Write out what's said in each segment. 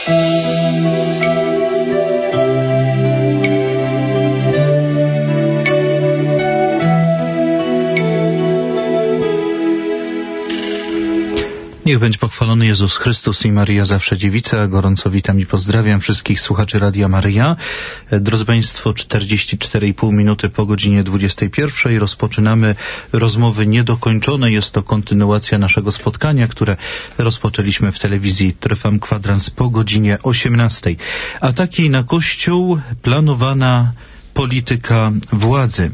Niech będzie pochwalony Jezus Chrystus i Maryja zawsze dziewica. Gorąco witam i pozdrawiam wszystkich słuchaczy Radia Maryja. Drodzy Państwo, 44,5 minuty po godzinie 21. Rozpoczynamy rozmowy niedokończone. Jest to kontynuacja naszego spotkania, które rozpoczęliśmy w telewizji Trwam Kwadrans po godzinie 18. Ataki na Kościół, planowana polityka władzy.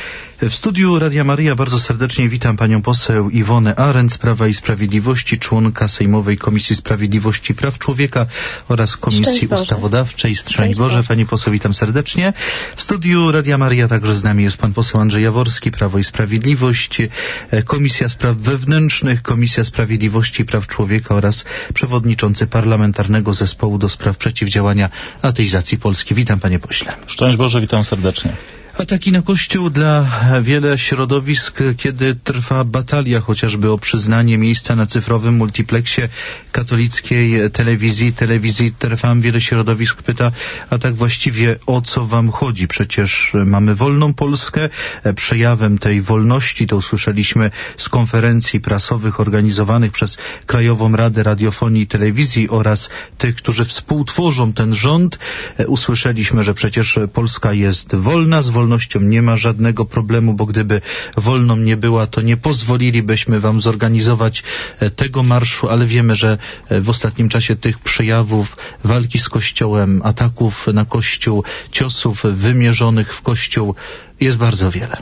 W studiu Radia Maryja bardzo serdecznie witam panią poseł Iwonę Arendt z Prawa i Sprawiedliwości, członka Sejmowej Komisji Sprawiedliwości i Praw Człowieka oraz Komisji Ustawodawczej. Szczęść Boże, pani poseł, witam serdecznie. W studiu Radia Maryja także z nami jest pan poseł Andrzej Jaworski, Prawo i Sprawiedliwość, Komisja Spraw Wewnętrznych, Komisja Sprawiedliwości i Praw Człowieka oraz przewodniczący Parlamentarnego Zespołu do Spraw Przeciwdziałania Ateizacji Polski. Witam, panie pośle. Szczęść Boże, witam serdecznie. Ataki na Kościół dla wiele środowisk, kiedy trwa batalia chociażby o przyznanie miejsca na cyfrowym multipleksie katolickiej telewizji Trwam. Wiele środowisk pyta, a tak właściwie o co wam chodzi? Przecież mamy wolną Polskę. Przejawem tej wolności, to usłyszeliśmy z konferencji prasowych organizowanych przez Krajową Radę Radiofonii i Telewizji oraz tych, którzy współtworzą ten rząd. Usłyszeliśmy, że przecież Polska jest wolna, z wolnością nie ma żadnego problemu, bo gdyby wolną nie była, to nie pozwolilibyśmy wam zorganizować tego marszu, ale wiemy, że w ostatnim czasie tych przejawów walki z Kościołem, ataków na Kościół, ciosów wymierzonych w Kościół jest bardzo wiele.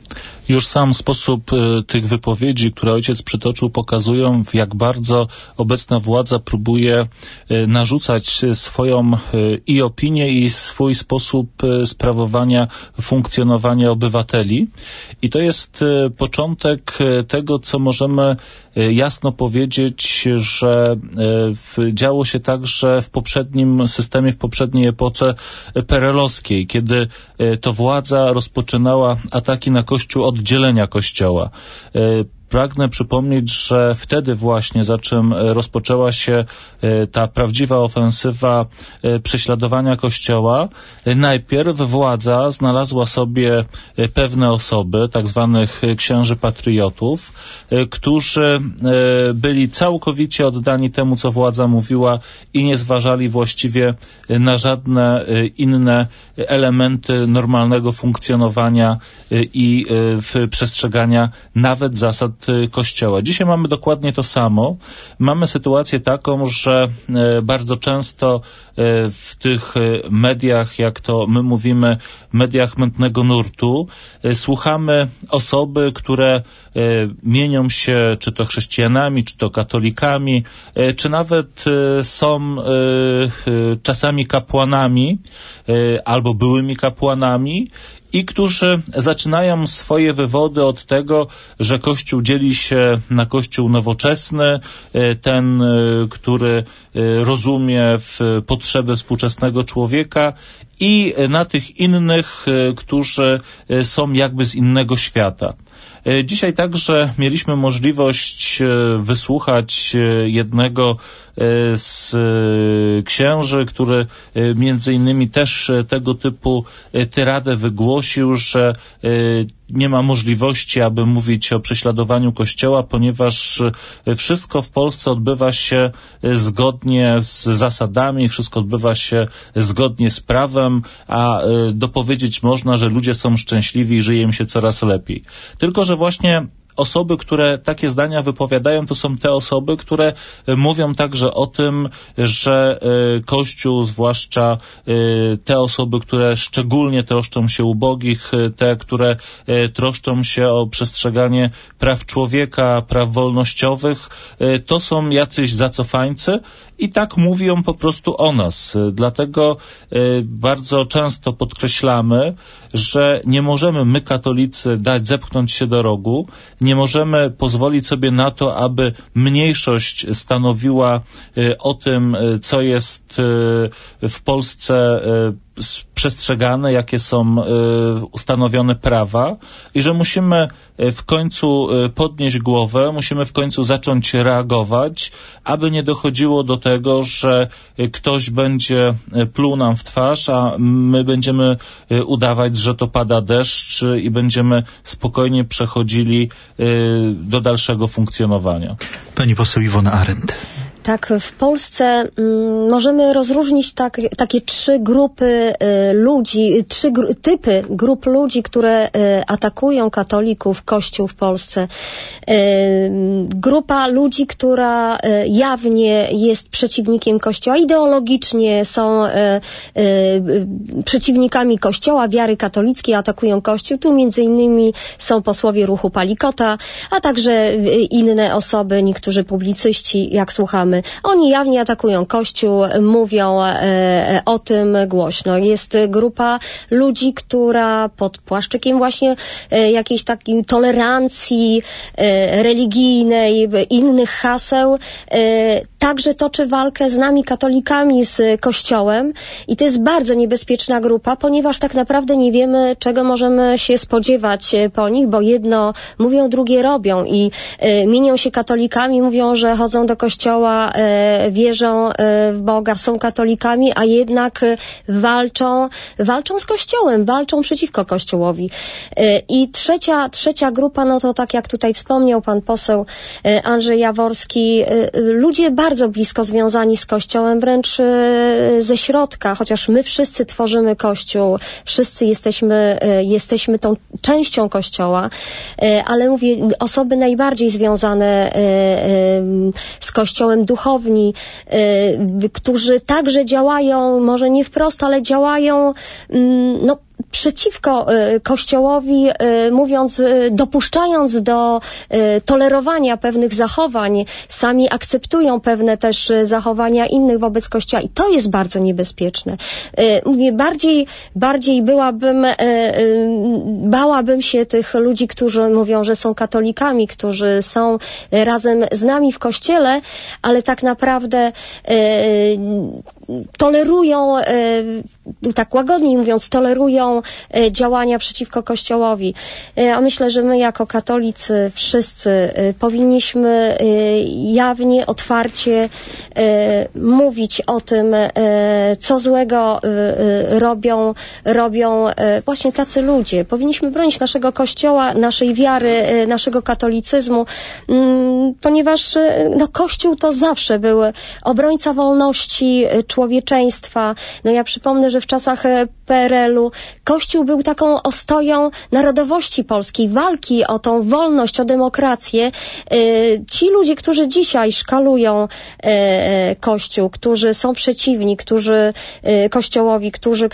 Już sam sposób tych wypowiedzi, które ojciec przytoczył, pokazują, w jak bardzo obecna władza próbuje narzucać swoją i opinię, i swój sposób sprawowania, funkcjonowania obywateli. I to jest początek tego, co możemy jasno powiedzieć, że działo się także w poprzednim systemie, w poprzedniej epoce perelowskiej, kiedy to władza rozpoczynała ataki na Kościół od dzielenia Kościoła. Pragnę przypomnieć, że wtedy właśnie, za czym rozpoczęła się ta prawdziwa ofensywa prześladowania Kościoła, najpierw władza znalazła sobie pewne osoby, tak zwanych księży patriotów, którzy byli całkowicie oddani temu, co władza mówiła i nie zważali właściwie na żadne inne elementy normalnego funkcjonowania i przestrzegania nawet zasad Kościoła. Dzisiaj mamy dokładnie to samo. Mamy sytuację taką, że bardzo często w tych mediach, jak to my mówimy, mediach mętnego nurtu, słuchamy osoby, które mienią się czy to chrześcijanami, czy to katolikami, czy nawet są czasami kapłanami albo byłymi kapłanami, i którzy zaczynają swoje wywody od tego, że Kościół dzieli się na Kościół nowoczesny, ten, który rozumie potrzeby współczesnego człowieka, i na tych innych, którzy są jakby z innego świata. Dzisiaj także mieliśmy możliwość wysłuchać jednego z księży, który między innymi też tego typu tyradę wygłosił, że nie ma możliwości, aby mówić o prześladowaniu Kościoła, ponieważ wszystko w Polsce odbywa się zgodnie z zasadami, wszystko odbywa się zgodnie z prawem, a dopowiedzieć można, że ludzie są szczęśliwi i żyje im się coraz lepiej. Tylko że właśnie osoby, które takie zdania wypowiadają, to są te osoby, które mówią także o tym, że Kościół, zwłaszcza te osoby, które szczególnie troszczą się ubogich, te, które troszczą się o przestrzeganie praw człowieka, praw wolnościowych, to są jacyś zacofańcy i tak mówią po prostu o nas. Dlatego bardzo często podkreślamy, że nie możemy my, katolicy, zepchnąć się do rogu, nie możemy pozwolić sobie na to, aby mniejszość stanowiła o tym, co jest w Polsce przestrzegane, jakie są ustanowione prawa i że musimy w końcu podnieść głowę, musimy w końcu zacząć reagować, aby nie dochodziło do tego, że ktoś będzie pluł nam w twarz, a my będziemy udawać, że to pada deszcz i będziemy spokojnie przechodzili do dalszego funkcjonowania. Pani poseł Iwona Arendt. Tak, w Polsce możemy rozróżnić takie trzy grupy ludzi, typy grup ludzi, które atakują katolików, Kościół w Polsce. Grupa ludzi, która jawnie jest przeciwnikiem Kościoła, ideologicznie są przeciwnikami Kościoła, wiary katolickiej, atakują Kościół. Tu między innymi są posłowie ruchu Palikota, a także inne osoby, niektórzy publicyści, jak słuchamy. Oni jawnie atakują Kościół, mówią o tym głośno. Jest grupa ludzi, która pod płaszczykiem właśnie jakiejś takiej tolerancji religijnej, innych haseł, także toczy walkę z nami, katolikami, z Kościołem. I to jest bardzo niebezpieczna grupa, ponieważ tak naprawdę nie wiemy, czego możemy się spodziewać po nich, bo jedno mówią, drugie robią i mienią się katolikami, mówią, że chodzą do Kościoła, wierzą w Boga, są katolikami, a jednak walczą z Kościołem, walczą przeciwko Kościołowi. I trzecia grupa, no to tak jak tutaj wspomniał pan poseł Andrzej Jaworski, ludzie bardzo blisko związani z Kościołem, wręcz ze środka, chociaż my wszyscy tworzymy Kościół, wszyscy jesteśmy tą częścią Kościoła, ale mówię, osoby najbardziej związane z Kościołem, duchowni, którzy także działają, może nie wprost, ale działają przeciwko Kościołowi, mówiąc, dopuszczając do tolerowania pewnych zachowań, sami akceptują pewne też zachowania innych wobec Kościoła i to jest bardzo niebezpieczne. Mówię, bardziej bałabym się tych ludzi, którzy mówią, że są katolikami, którzy są razem z nami w Kościele, ale tak naprawdę tolerują, tak łagodniej mówiąc, tolerują działania przeciwko Kościołowi. A myślę, że my jako katolicy wszyscy powinniśmy jawnie, otwarcie mówić o tym, co złego robią właśnie tacy ludzie. Powinniśmy bronić naszego Kościoła, naszej wiary, naszego katolicyzmu, ponieważ Kościół to zawsze był obrońca wolności, człowieczeństwa. Ja przypomnę, że w czasach PRL-u Kościół był taką ostoją narodowości polskiej, walki o tą wolność, o demokrację. Ci ludzie, którzy dzisiaj szkalują Kościół, którzy są przeciwni, Kościołowi, którzy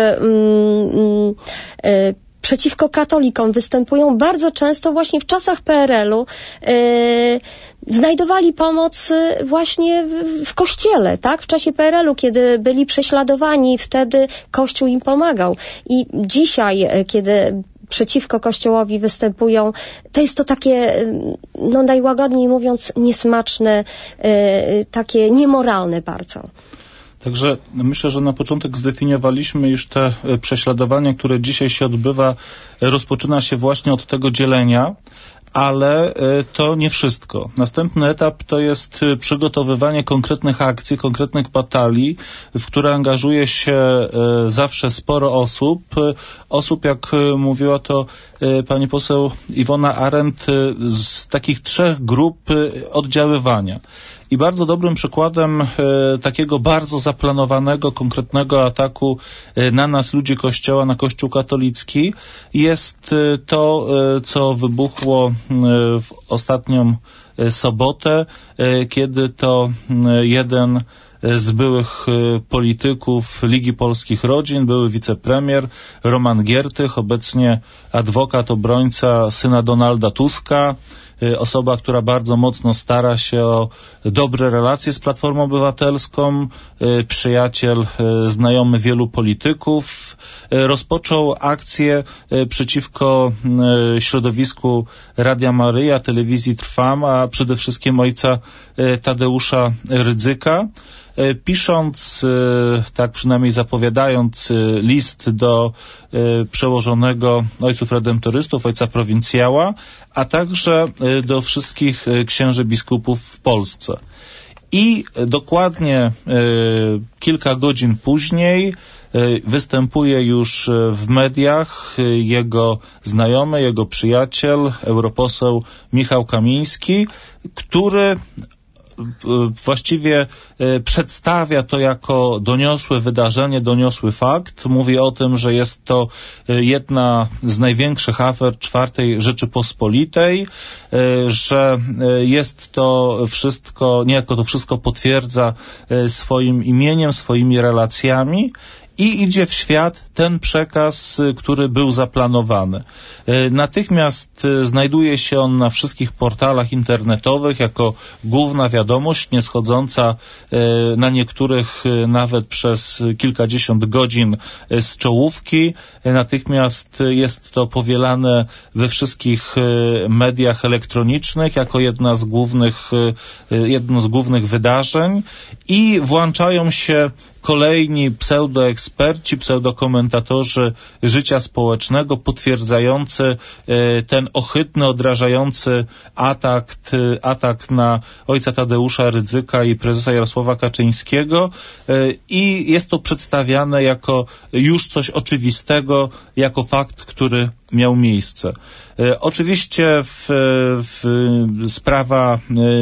przeciwko katolikom występują, bardzo często właśnie w czasach PRL-u znajdowali pomoc właśnie w Kościele, tak? W czasie PRL-u, kiedy byli prześladowani, wtedy Kościół im pomagał. I dzisiaj, kiedy przeciwko Kościołowi występują, to jest to takie, najłagodniej mówiąc, niesmaczne, takie niemoralne bardzo. Także myślę, że na początek zdefiniowaliśmy, iż te prześladowanie, które dzisiaj się odbywa, rozpoczyna się właśnie od tego dzielenia, ale to nie wszystko. Następny etap to jest przygotowywanie konkretnych akcji, konkretnych batalii, w które angażuje się zawsze sporo osób, jak mówiła to pani poseł Iwona Arendt, z takich 3 grup oddziaływania. I bardzo dobrym przykładem takiego bardzo zaplanowanego, konkretnego ataku na nas, ludzi Kościoła, na Kościół katolicki, jest to, co wybuchło w ostatnią sobotę, kiedy to jeden z byłych polityków Ligi Polskich Rodzin, były wicepremier Roman Giertych, obecnie adwokat, obrońca syna Donalda Tuska, osoba, która bardzo mocno stara się o dobre relacje z Platformą Obywatelską, przyjaciel, znajomy wielu polityków, rozpoczął akcję przeciwko środowisku Radia Maryja, telewizji Trwam, a przede wszystkim ojca Tadeusza Rydzyka, pisząc, tak przynajmniej zapowiadając, list do przełożonego ojców redemptorystów, ojca prowincjała, a także do wszystkich księży biskupów w Polsce. I dokładnie kilka godzin później występuje już w mediach jego znajomy, jego przyjaciel, europoseł Michał Kamiński, który właściwie przedstawia to jako doniosłe wydarzenie, doniosły fakt. Mówi o tym, że jest to jedna z największych afer IV Rzeczypospolitej, że jest to wszystko, niejako to wszystko potwierdza swoim imieniem, swoimi relacjami i idzie w świat ten przekaz, który był zaplanowany. Natychmiast znajduje się on na wszystkich portalach internetowych jako główna wiadomość, nie schodząca na niektórych nawet przez kilkadziesiąt godzin z czołówki. Natychmiast jest to powielane we wszystkich mediach elektronicznych jako jedno z głównych wydarzeń i włączają się kolejni pseudoeksperci, pseudokomentatorzy życia społecznego, potwierdzający ten ohydny, odrażający atak na ojca Tadeusza Rydzyka i prezesa Jarosława Kaczyńskiego, i jest to przedstawiane jako już coś oczywistego, jako fakt, który miał miejsce. Oczywiście sprawa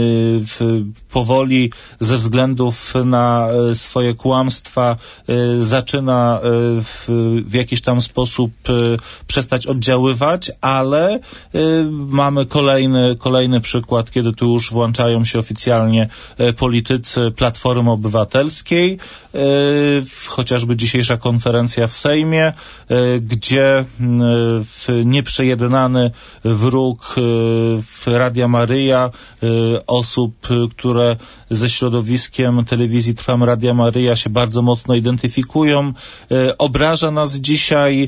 powoli ze względów na swoje kłamstwa zaczyna w jakiś tam sposób przestać oddziaływać, ale mamy kolejny przykład, kiedy tu już włączają się oficjalnie politycy Platformy Obywatelskiej, chociażby dzisiejsza konferencja w Sejmie, gdzie nieprzejednany wróg Radia Maryja, osób, które ze środowiskiem telewizji Trwam, Radia Maryja się bardzo mocno identyfikują, obraża nas dzisiaj,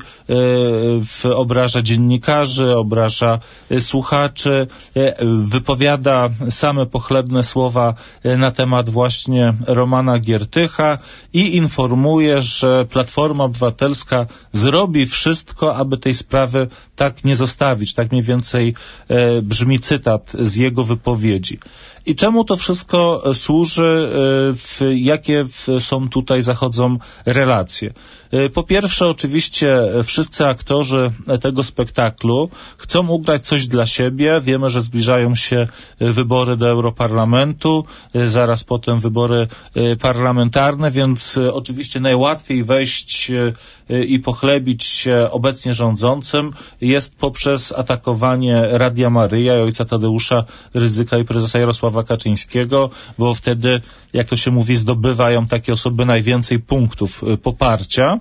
obraża dziennikarzy, obraża słuchaczy, wypowiada same pochlebne słowa na temat właśnie Romana Giertycha i informuje, że Platforma Obywatelska zrobi wszystko, aby tej sprawy tak nie zostawić. Tak mniej więcej brzmi cytat z jego wypowiedzi. I czemu to wszystko służy? Jakie są tutaj, zachodzą relacje? Po pierwsze, oczywiście wszyscy aktorzy tego spektaklu chcą ugrać coś dla siebie. Wiemy, że zbliżają się wybory do Europarlamentu, zaraz potem wybory parlamentarne, więc oczywiście najłatwiej wejść i pochlebić się obecnie rządzącym jest poprzez atakowanie Radia Maryja i ojca Tadeusza Rydzyka i prezesa Jarosława Kaczyńskiego, bo wtedy, jak to się mówi, zdobywają takie osoby najwięcej punktów poparcia.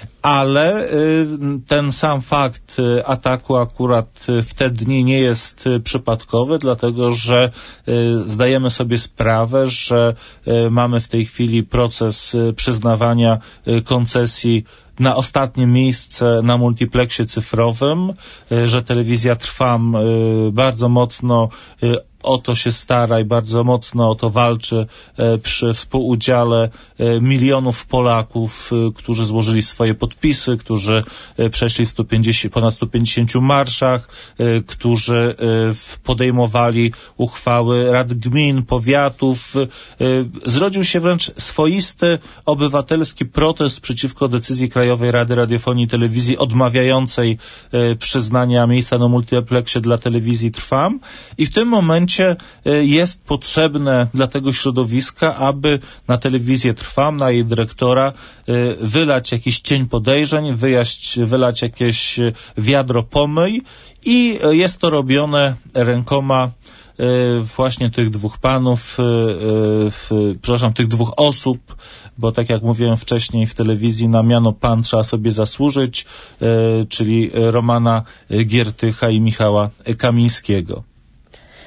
Ale ten sam fakt ataku akurat w te dni nie jest przypadkowy, dlatego że zdajemy sobie sprawę, że mamy w tej chwili proces przyznawania koncesji na ostatnie miejsce na multipleksie cyfrowym, że telewizja Trwam bardzo mocno o to się stara i bardzo mocno o to walczy przy współudziale milionów Polaków, którzy złożyli swoje podpisy, którzy przeszli w ponad 150 marszach, którzy podejmowali uchwały rad gmin, powiatów. Zrodził się wręcz swoisty obywatelski protest przeciwko decyzji Krajowej Rady Radiofonii i Telewizji odmawiającej przyznania miejsca na multipleksie dla telewizji Trwam. I w tym momencie jest potrzebne dla tego środowiska, aby na telewizję Trwam, na jej dyrektora wylać jakiś cień podejrzeń, wylać jakieś wiadro pomyj, i jest to robione rękoma właśnie tych dwóch panów, tych dwóch osób, bo tak jak mówiłem wcześniej, w telewizji na miano pan trzeba sobie zasłużyć, czyli Romana Giertycha i Michała Kamińskiego.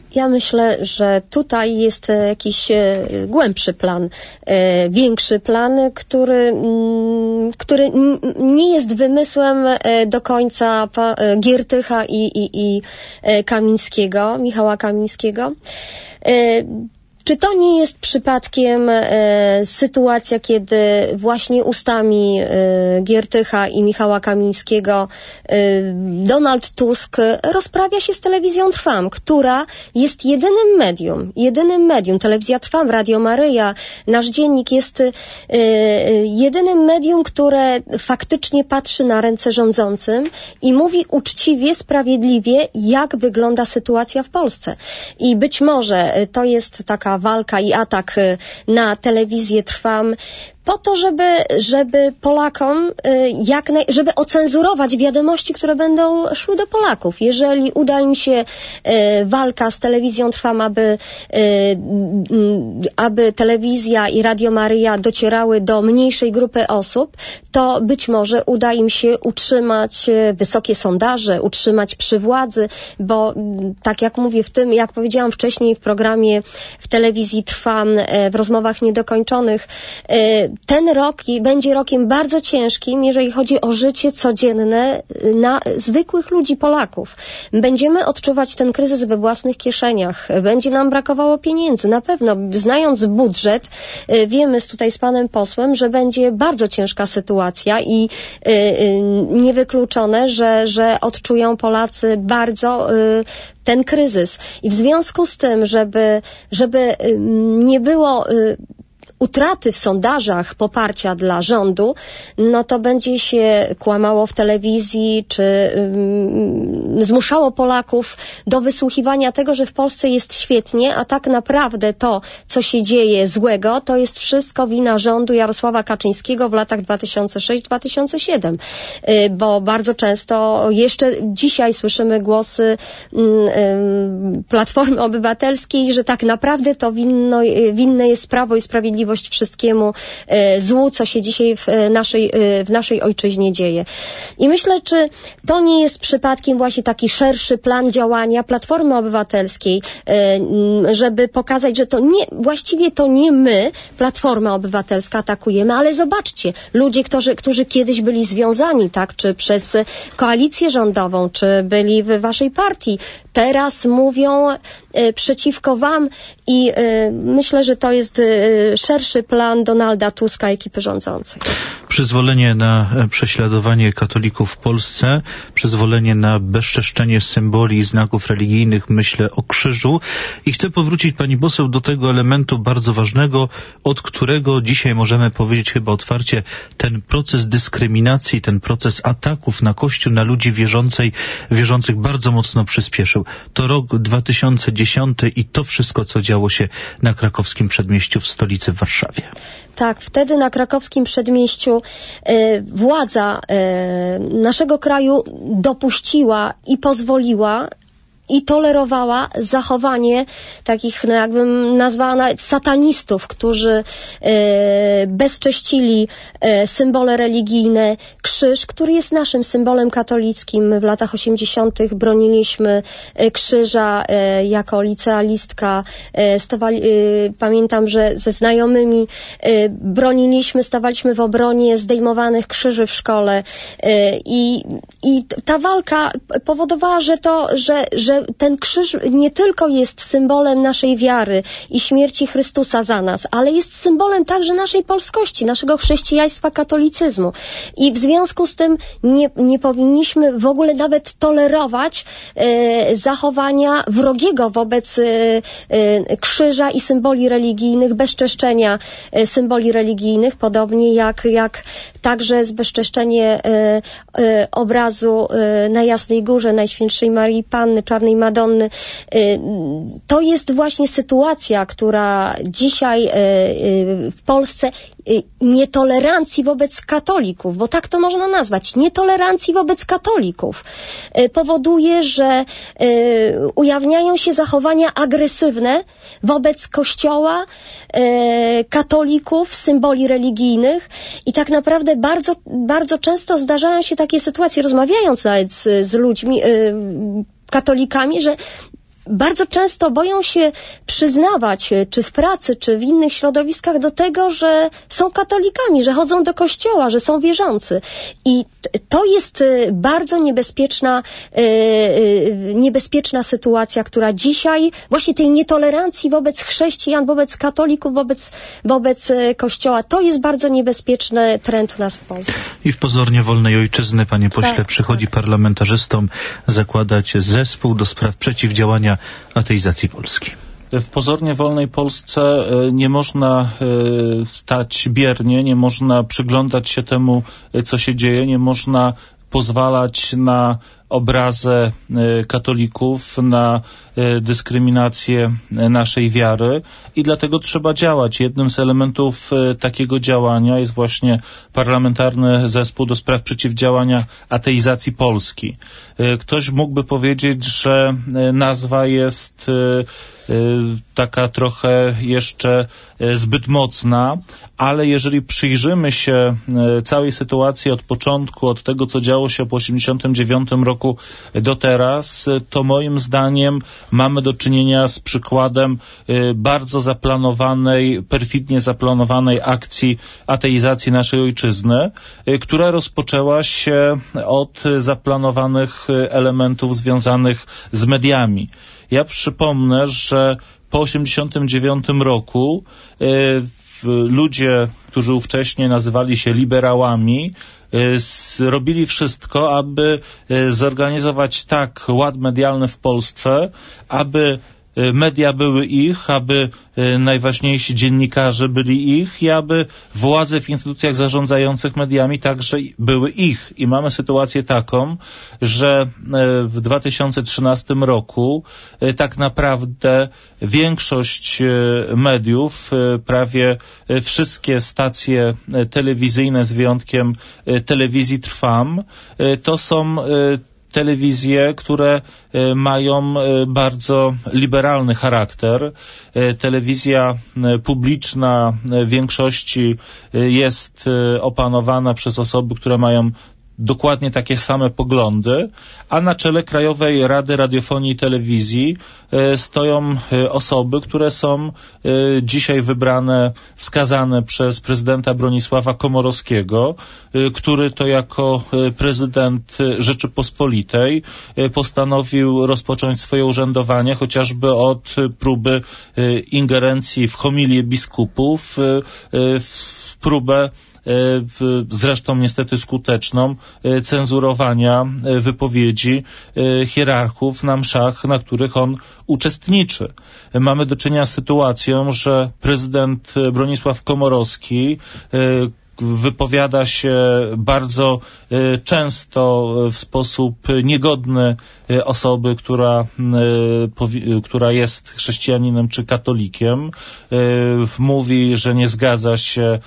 Ja myślę, że tutaj jest jakiś głębszy plan, większy plan, który nie jest wymysłem do końca Giertycha i Kamińskiego, Michała Kamińskiego. Czy to nie jest przypadkiem sytuacja, kiedy właśnie ustami Giertycha i Michała Kamińskiego Donald Tusk rozprawia się z telewizją Trwam, która jest jedynym medium. Telewizja Trwam, Radio Maryja, nasz dziennik jest jedynym medium, które faktycznie patrzy na ręce rządzącym i mówi uczciwie, sprawiedliwie, jak wygląda sytuacja w Polsce. I być może to jest taka walka i atak na telewizję Trwam po to, żeby Polakom żeby ocenzurować wiadomości, które będą szły do Polaków. Jeżeli uda im się walka z telewizją Trwam, aby telewizja i Radio Maryja docierały do mniejszej grupy osób, to być może uda im się utrzymać wysokie sondaże, utrzymać przy władzy, bo tak jak mówię, jak powiedziałam wcześniej w programie w telewizji Trwam, w rozmowach niedokończonych, ten rok będzie rokiem bardzo ciężkim, jeżeli chodzi o życie codzienne na zwykłych ludzi, Polaków. Będziemy odczuwać ten kryzys we własnych kieszeniach. Będzie nam brakowało pieniędzy. Na pewno, znając budżet, wiemy tutaj z panem posłem, że będzie bardzo ciężka sytuacja i niewykluczone, że odczują Polacy bardzo ten kryzys. I w związku z tym, żeby nie było utraty w sondażach poparcia dla rządu, no to będzie się kłamało w telewizji, czy zmuszało Polaków do wysłuchiwania tego, że w Polsce jest świetnie, a tak naprawdę to, co się dzieje złego, to jest wszystko wina rządu Jarosława Kaczyńskiego w latach 2006-2007. Bo bardzo często, jeszcze dzisiaj słyszymy głosy Platformy Obywatelskiej, że tak naprawdę to winne jest Prawo i Sprawiedliwość wszystkiemu złu, co się dzisiaj w naszej ojczyźnie dzieje. I myślę, czy to nie jest przypadkiem właśnie taki szerszy plan działania Platformy Obywatelskiej, żeby pokazać, że właściwie to nie my, Platforma Obywatelska, atakujemy, ale zobaczcie, ludzie, którzy kiedyś byli związani, tak, czy przez koalicję rządową, czy byli w waszej partii, teraz mówią przeciwko wam i myślę, że to jest szerszy plan Donalda Tuska, ekipy rządzącej. Przyzwolenie na prześladowanie katolików w Polsce, przyzwolenie na bezczeszczenie symboli i znaków religijnych, myślę o krzyżu. I chcę powrócić, pani poseł, do tego elementu bardzo ważnego, od którego dzisiaj możemy powiedzieć chyba otwarcie, ten proces dyskryminacji, ten proces ataków na Kościół, na ludzi wierzących bardzo mocno przyspieszył. To rok 2010 i to wszystko, co działo się na krakowskim przedmieściu w stolicy w Warszawie. Tak, wtedy na krakowskim przedmieściu władza naszego kraju dopuściła i pozwoliła i tolerowała zachowanie takich, jakbym nazwała nawet satanistów, którzy bezcześcili symbole religijne, krzyż, który jest naszym symbolem katolickim. W latach 80. broniliśmy krzyża jako licealistka. Pamiętam, że ze znajomymi stawaliśmy w obronie zdejmowanych krzyży w szkole i ta walka powodowała, że ten krzyż nie tylko jest symbolem naszej wiary i śmierci Chrystusa za nas, ale jest symbolem także naszej polskości, naszego chrześcijaństwa, katolicyzmu. I w związku z tym nie powinniśmy w ogóle nawet tolerować zachowania wrogiego wobec krzyża i symboli religijnych, bezczeszczenia symboli religijnych, podobnie jak także zbezczeszczenie obrazu na Jasnej Górze Najświętszej Maryi Panny, Czarnej Madonny. To jest właśnie sytuacja, która dzisiaj w Polsce nietolerancji wobec katolików, bo tak to można nazwać, nietolerancji wobec katolików, powoduje, że ujawniają się zachowania agresywne wobec Kościoła, katolików, symboli religijnych i tak naprawdę bardzo, bardzo często zdarzają się takie sytuacje, rozmawiając nawet z ludźmi, katolikami, że bardzo często boją się przyznawać, czy w pracy, czy w innych środowiskach do tego, że są katolikami, że chodzą do kościoła, że są wierzący. I to jest bardzo niebezpieczna sytuacja, która dzisiaj właśnie tej nietolerancji wobec chrześcijan, wobec katolików, wobec kościoła, to jest bardzo niebezpieczny trend u nas w Polsce. I w pozornie wolnej ojczyzny, panie pośle, tak, przychodzi parlamentarzystom zakładać zespół do spraw przeciwdziałania ateizacji Polski. W pozornie wolnej Polsce nie można stać biernie, nie można przyglądać się temu, co się dzieje, nie można pozwalać na obrazę katolików, na dyskryminację naszej wiary i dlatego trzeba działać. Jednym z elementów takiego działania jest właśnie Parlamentarny Zespół do Spraw Przeciwdziałania Ateizacji Polski. Ktoś mógłby powiedzieć, że nazwa jest taka trochę jeszcze zbyt mocna, ale jeżeli przyjrzymy się całej sytuacji od początku, od tego, co działo się po 1989 roku do teraz, to moim zdaniem mamy do czynienia z przykładem bardzo zaplanowanej, perfidnie zaplanowanej akcji ateizacji naszej ojczyzny, która rozpoczęła się od zaplanowanych elementów związanych z mediami. Ja przypomnę, że po 1989 roku ludzie, którzy ówcześnie nazywali się liberałami, robili wszystko, aby zorganizować tak ład medialny w Polsce, aby media były ich, aby najważniejsi dziennikarze byli ich i aby władze w instytucjach zarządzających mediami także były ich. I mamy sytuację taką, że w 2013 roku tak naprawdę większość mediów, prawie wszystkie stacje telewizyjne z wyjątkiem telewizji Trwam, to są telewizje, które mają bardzo liberalny charakter. Telewizja publiczna w większości jest opanowana przez osoby, które mają dokładnie takie same poglądy, a na czele Krajowej Rady Radiofonii i Telewizji stoją osoby, które są dzisiaj wybrane, wskazane przez prezydenta Bronisława Komorowskiego, który to jako prezydent Rzeczypospolitej postanowił rozpocząć swoje urzędowanie chociażby od próby ingerencji w homilię biskupów, w próbę zresztą niestety skuteczną, cenzurowania wypowiedzi hierarchów na mszach, na których on uczestniczy. Mamy do czynienia z sytuacją, że prezydent Bronisław Komorowski wypowiada się bardzo często w sposób niegodny osoby, która jest chrześcijaninem czy katolikiem. Mówi, że nie zgadza się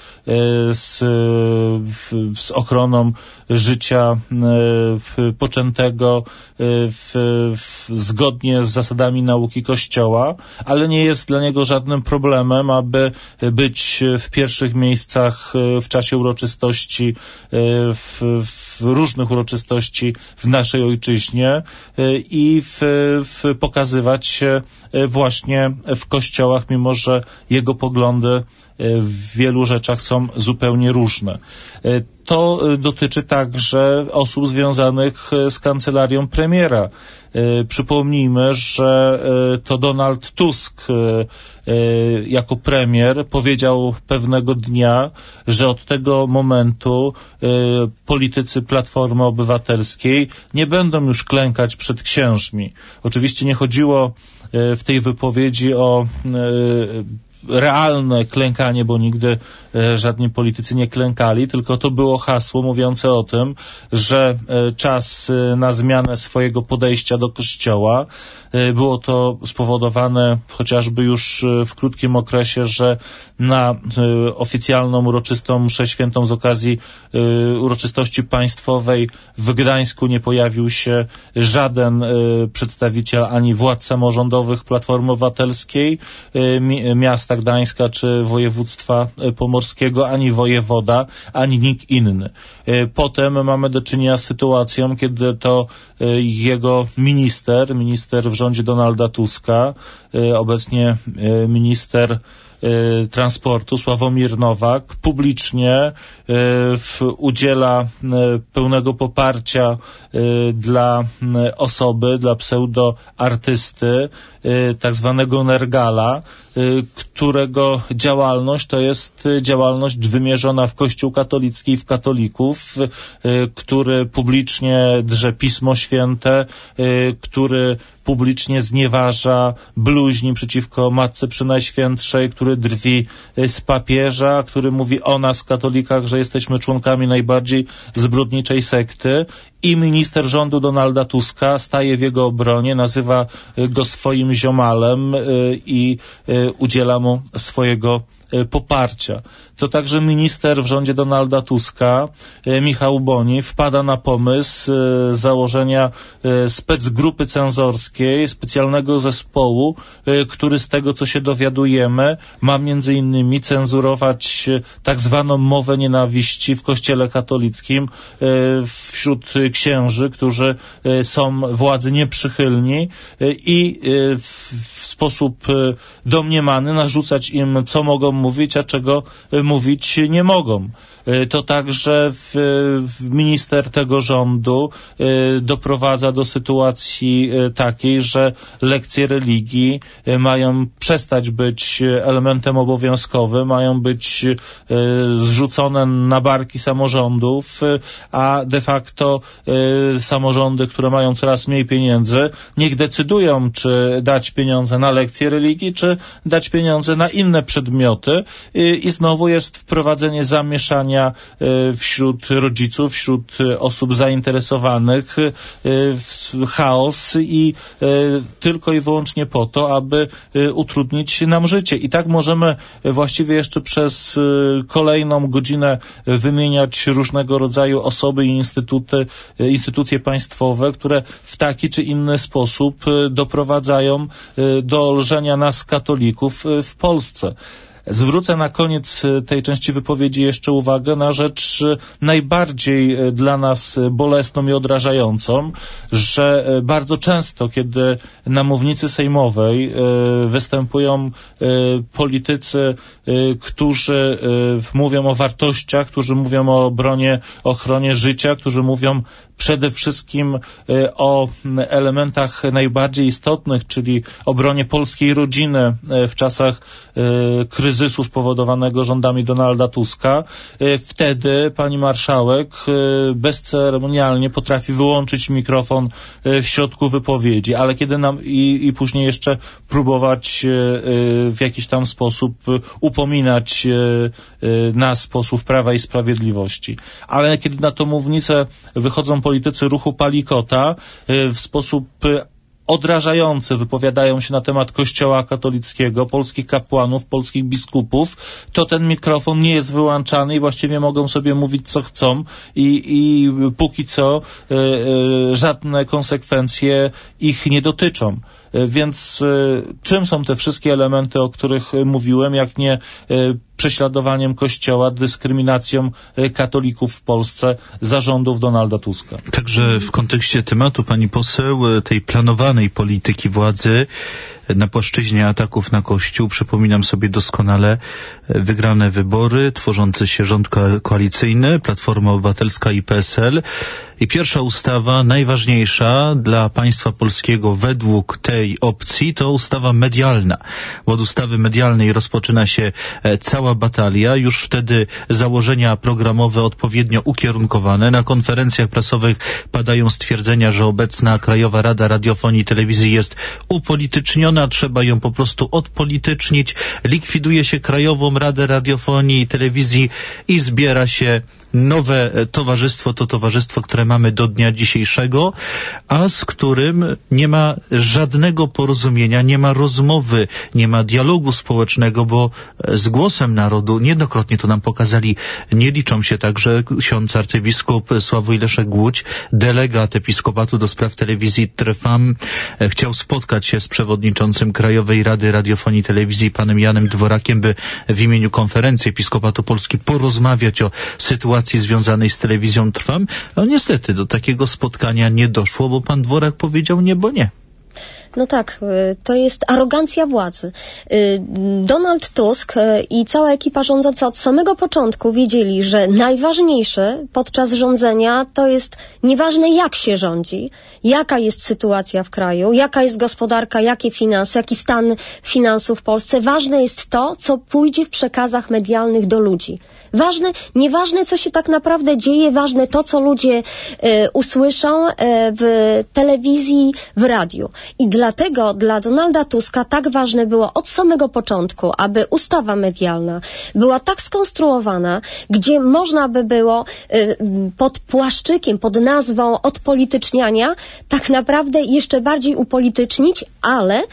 z ochroną życia poczętego zgodnie z zasadami nauki Kościoła, ale nie jest dla niego żadnym problemem, aby być w pierwszych miejscach w czasie uroczystości, w różnych uroczystości w naszej ojczyźnie i pokazywać się właśnie w kościołach, mimo że jego poglądy w wielu rzeczach są zupełnie różne. To dotyczy także osób związanych z kancelarią premiera. Przypomnijmy, że to Donald Tusk jako premier powiedział pewnego dnia, że od tego momentu politycy Platformy Obywatelskiej nie będą już klękać przed księżmi. Oczywiście nie chodziło w tej wypowiedzi o realne klękanie, bo nigdy żadni politycy nie klękali, tylko to było hasło mówiące o tym, że czas na zmianę swojego podejścia do Kościoła. Było to spowodowane chociażby już w krótkim okresie, że na oficjalną uroczystą mszę świętą z okazji uroczystości państwowej w Gdańsku nie pojawił się żaden przedstawiciel ani władz samorządowych Platformy Obywatelskiej, miasta Gdańska czy województwa pomorskiego. Pomorskiego, ani wojewoda, ani nikt inny. Potem mamy do czynienia z sytuacją, kiedy to jego minister w rządzie Donalda Tuska, obecnie minister transportu Sławomir Nowak, publicznie udziela pełnego poparcia dla osoby, dla pseudoartysty, tak zwanego Nergala, którego działalność to jest działalność wymierzona w Kościół katolicki i w katolików, który publicznie drze Pismo Święte, który publicznie znieważa, bluźni przeciwko Matce Przenajświętszej, który drwi z papieża, który mówi o nas, katolikach, że jesteśmy członkami najbardziej zbrodniczej sekty. I minister rządu Donalda Tuska staje w jego obronie, nazywa go swoim ziomalem i udziela mu swojego poparcia. To także minister w rządzie Donalda Tuska, Michał Boni, wpada na pomysł założenia specgrupy cenzorskiej, specjalnego zespołu, który z tego, co się dowiadujemy, ma między innymi cenzurować tak zwaną mowę nienawiści w Kościele katolickim wśród księży, którzy są władzy nieprzychylni i w sposób domniemany narzucać im, co mogą mówić, a czego mówić nie mogą. To także minister tego rządu doprowadza do sytuacji takiej, że lekcje religii mają przestać być elementem obowiązkowym, mają być zrzucone na barki samorządów, a de facto samorządy, które mają coraz mniej pieniędzy, niech decydują, czy dać pieniądze na lekcje religii, czy dać pieniądze na inne przedmioty i znowu jest wprowadzenie zamieszania wśród rodziców, wśród osób zainteresowanych, chaos i tylko i wyłącznie po to, aby utrudnić nam życie. I tak możemy właściwie jeszcze przez kolejną godzinę wymieniać różnego rodzaju osoby i instytucje państwowe, które w taki czy inny sposób doprowadzają do lżenia nas, katolików, w Polsce. Zwrócę na koniec tej części wypowiedzi jeszcze uwagę na rzecz najbardziej dla nas bolesną i odrażającą, że bardzo często, kiedy na mównicy sejmowej występują politycy, którzy mówią o wartościach, którzy mówią o ochronie życia, którzy mówią przede wszystkim o elementach najbardziej istotnych, czyli obronie polskiej rodziny w czasach kryzysu spowodowanego rządami Donalda Tuska. Wtedy pani marszałek bezceremonialnie potrafi wyłączyć mikrofon w środku wypowiedzi, ale kiedy i później jeszcze próbować w jakiś tam sposób upominać nas, posłów Prawa i Sprawiedliwości. Ale kiedy na tą mównicę wychodzą politycy ruchu Palikota, w sposób odrażający wypowiadają się na temat Kościoła katolickiego, polskich kapłanów, polskich biskupów, to ten mikrofon nie jest wyłączany i właściwie mogą sobie mówić co chcą i póki co żadne konsekwencje ich nie dotyczą. Więc czym są te wszystkie elementy, o których mówiłem, jak nie prześladowaniem Kościoła, dyskryminacją katolików w Polsce za rządów Donalda Tuska? Także w kontekście tematu, pani poseł, tej planowanej polityki władzy na płaszczyźnie ataków na Kościół, przypominam sobie doskonale wygrane wybory, tworzący się rząd koalicyjny, Platforma Obywatelska i PSL. I pierwsza ustawa, najważniejsza dla państwa polskiego według tej opcji, to ustawa medialna. Bo od ustawy medialnej rozpoczyna się cała batalia. Już wtedy założenia programowe odpowiednio ukierunkowane. Na konferencjach prasowych padają stwierdzenia, że obecna Krajowa Rada Radiofonii i Telewizji jest upolityczniona, trzeba ją po prostu odpolitycznić. Likwiduje się Krajową Radę Radiofonii i Telewizji i zbiera się nowe towarzystwo, to towarzystwo, które mamy do dnia dzisiejszego, a z którym nie ma żadnego porozumienia, nie ma rozmowy, nie ma dialogu społecznego, bo z głosem narodu. Niejednokrotnie to nam pokazali. Nie liczą się także ksiądz arcybiskup Sławoj Leszek Głódź, delegat Episkopatu do spraw telewizji Trwam, chciał spotkać się z przewodniczącym Krajowej Rady Radiofonii i Telewizji panem Janem Dworakiem, by w imieniu Konferencji Episkopatu Polski porozmawiać o sytuacji związanej z telewizją Trwam. No niestety do takiego spotkania nie doszło, bo pan Dworak powiedział nie, bo nie. No tak, to jest arogancja władzy. Donald Tusk i cała ekipa rządząca od samego początku wiedzieli, że najważniejsze podczas rządzenia to jest nieważne jak się rządzi, jaka jest sytuacja w kraju, jaka jest gospodarka, jakie finanse, jaki stan finansów w Polsce. Ważne jest to, co pójdzie w przekazach medialnych do ludzi. Nieważne co się tak naprawdę dzieje, ważne to, co ludzie usłyszą w telewizji, w radiu. I dlatego dla Donalda Tuska tak ważne było od samego początku, aby ustawa medialna była tak skonstruowana, gdzie można by było pod płaszczykiem, pod nazwą odpolityczniania tak naprawdę jeszcze bardziej upolitycznić, ale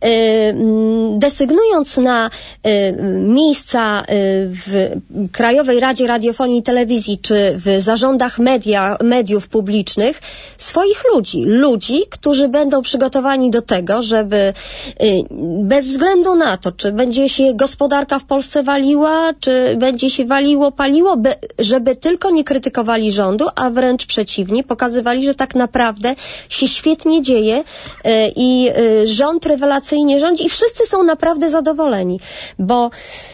desygnując na miejsca w Krajowej Radzie Radiofonii i Telewizji czy w zarządach mediów publicznych swoich ludzi, którzy będą przygotowani do tego, żeby bez względu na to, czy będzie się gospodarka w Polsce waliła, czy będzie się paliło, żeby tylko nie krytykowali rządu, a wręcz przeciwnie, pokazywali, że tak naprawdę się świetnie dzieje i rząd rewelacyjnie rządzi i wszyscy są naprawdę zadowoleni, bo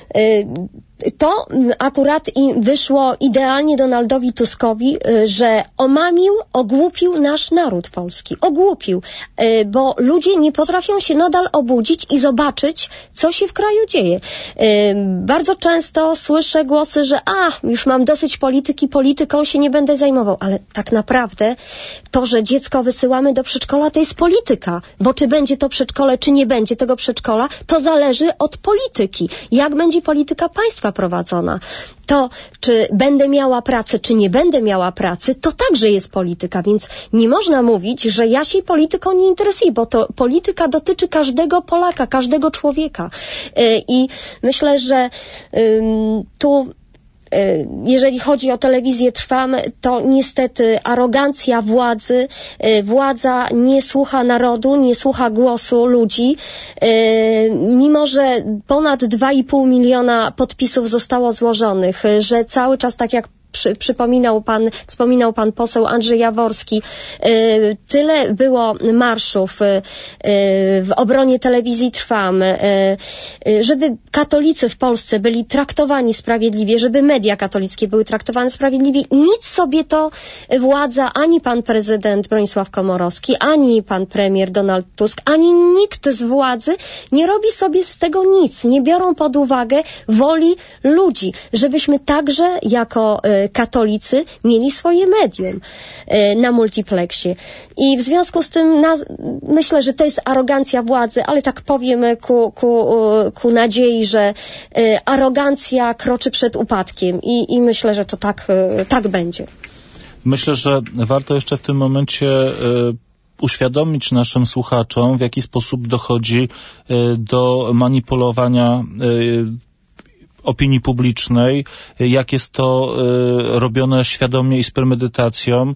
to akurat wyszło idealnie Donaldowi Tuskowi, że ogłupił nasz naród polski. Ogłupił, bo ludzie nie potrafią się nadal obudzić i zobaczyć, co się w kraju dzieje. Bardzo często słyszę głosy, że już mam dosyć polityki, polityką się nie będę zajmował, ale tak naprawdę to, że dziecko wysyłamy do przedszkola, to jest polityka, bo czy będzie to przedszkole, czy nie będzie tego przedszkola, to zależy od polityki. Jak będzie polityka państwa prowadzona. To, czy będę miała pracę, czy nie będę miała pracy, to także jest polityka, więc nie można mówić, że ja się polityką nie interesuję, bo to polityka dotyczy każdego Polaka, każdego człowieka. I myślę, że tu jeżeli chodzi o telewizję Trwam, to niestety arogancja władzy, władza nie słucha narodu, nie słucha głosu ludzi, mimo że ponad 2,5 miliona podpisów zostało złożonych, że cały czas, tak jak wspominał pan poseł Andrzej Jaworski, tyle było marszów w obronie telewizji Trwam, żeby katolicy w Polsce byli traktowani sprawiedliwie, żeby media katolickie były traktowane sprawiedliwie. Nic sobie to władza, ani pan prezydent Bronisław Komorowski, ani pan premier Donald Tusk, ani nikt z władzy nie robi sobie z tego nic. Nie biorą pod uwagę woli ludzi, żebyśmy także jako katolicy mieli swoje medium na multiplexie. I w związku z tym myślę, że to jest arogancja władzy, ale tak powiem ku nadziei, że arogancja kroczy przed upadkiem i myślę, że to tak będzie. Myślę, że warto jeszcze w tym momencie uświadomić naszym słuchaczom, w jaki sposób dochodzi do manipulowania opinii publicznej, jak jest to robione świadomie i z premedytacją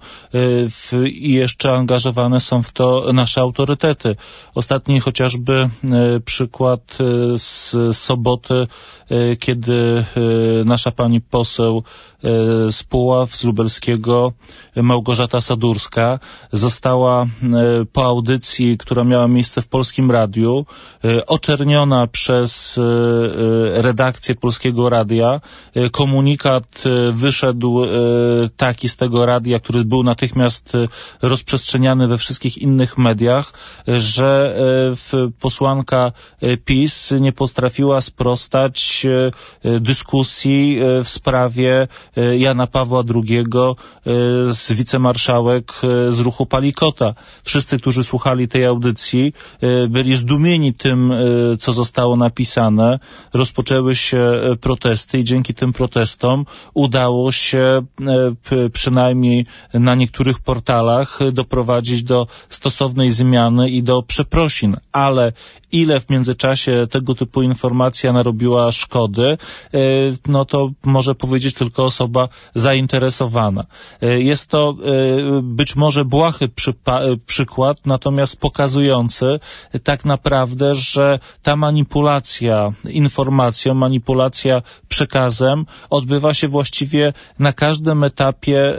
i jeszcze angażowane są w to nasze autorytety. Ostatni chociażby przykład z soboty, kiedy nasza pani poseł z Puław, z Lubelskiego, Małgorzata Sadurska, została po audycji, która miała miejsce w Polskim Radiu, oczerniona przez redakcję Polskiego Radia. Komunikat wyszedł taki z tego radia, który był natychmiast rozprzestrzeniany we wszystkich innych mediach, że posłanka PiS nie potrafiła sprostać dyskusji w sprawie Jana Pawła II z wicemarszałek z ruchu Palikota. Wszyscy, którzy słuchali tej audycji, byli zdumieni tym, co zostało napisane. Rozpoczęły się protesty i dzięki tym protestom udało się przynajmniej na niektórych portalach doprowadzić do stosownej zmiany i do przeprosin. Ale ile w międzyczasie tego typu informacja narobiła szkody, no to może powiedzieć tylko osoba zainteresowana. Jest to być może błahy przykład, natomiast pokazujący tak naprawdę, że ta manipulacja informacją, manipulacja przekazem odbywa się właściwie na każdym etapie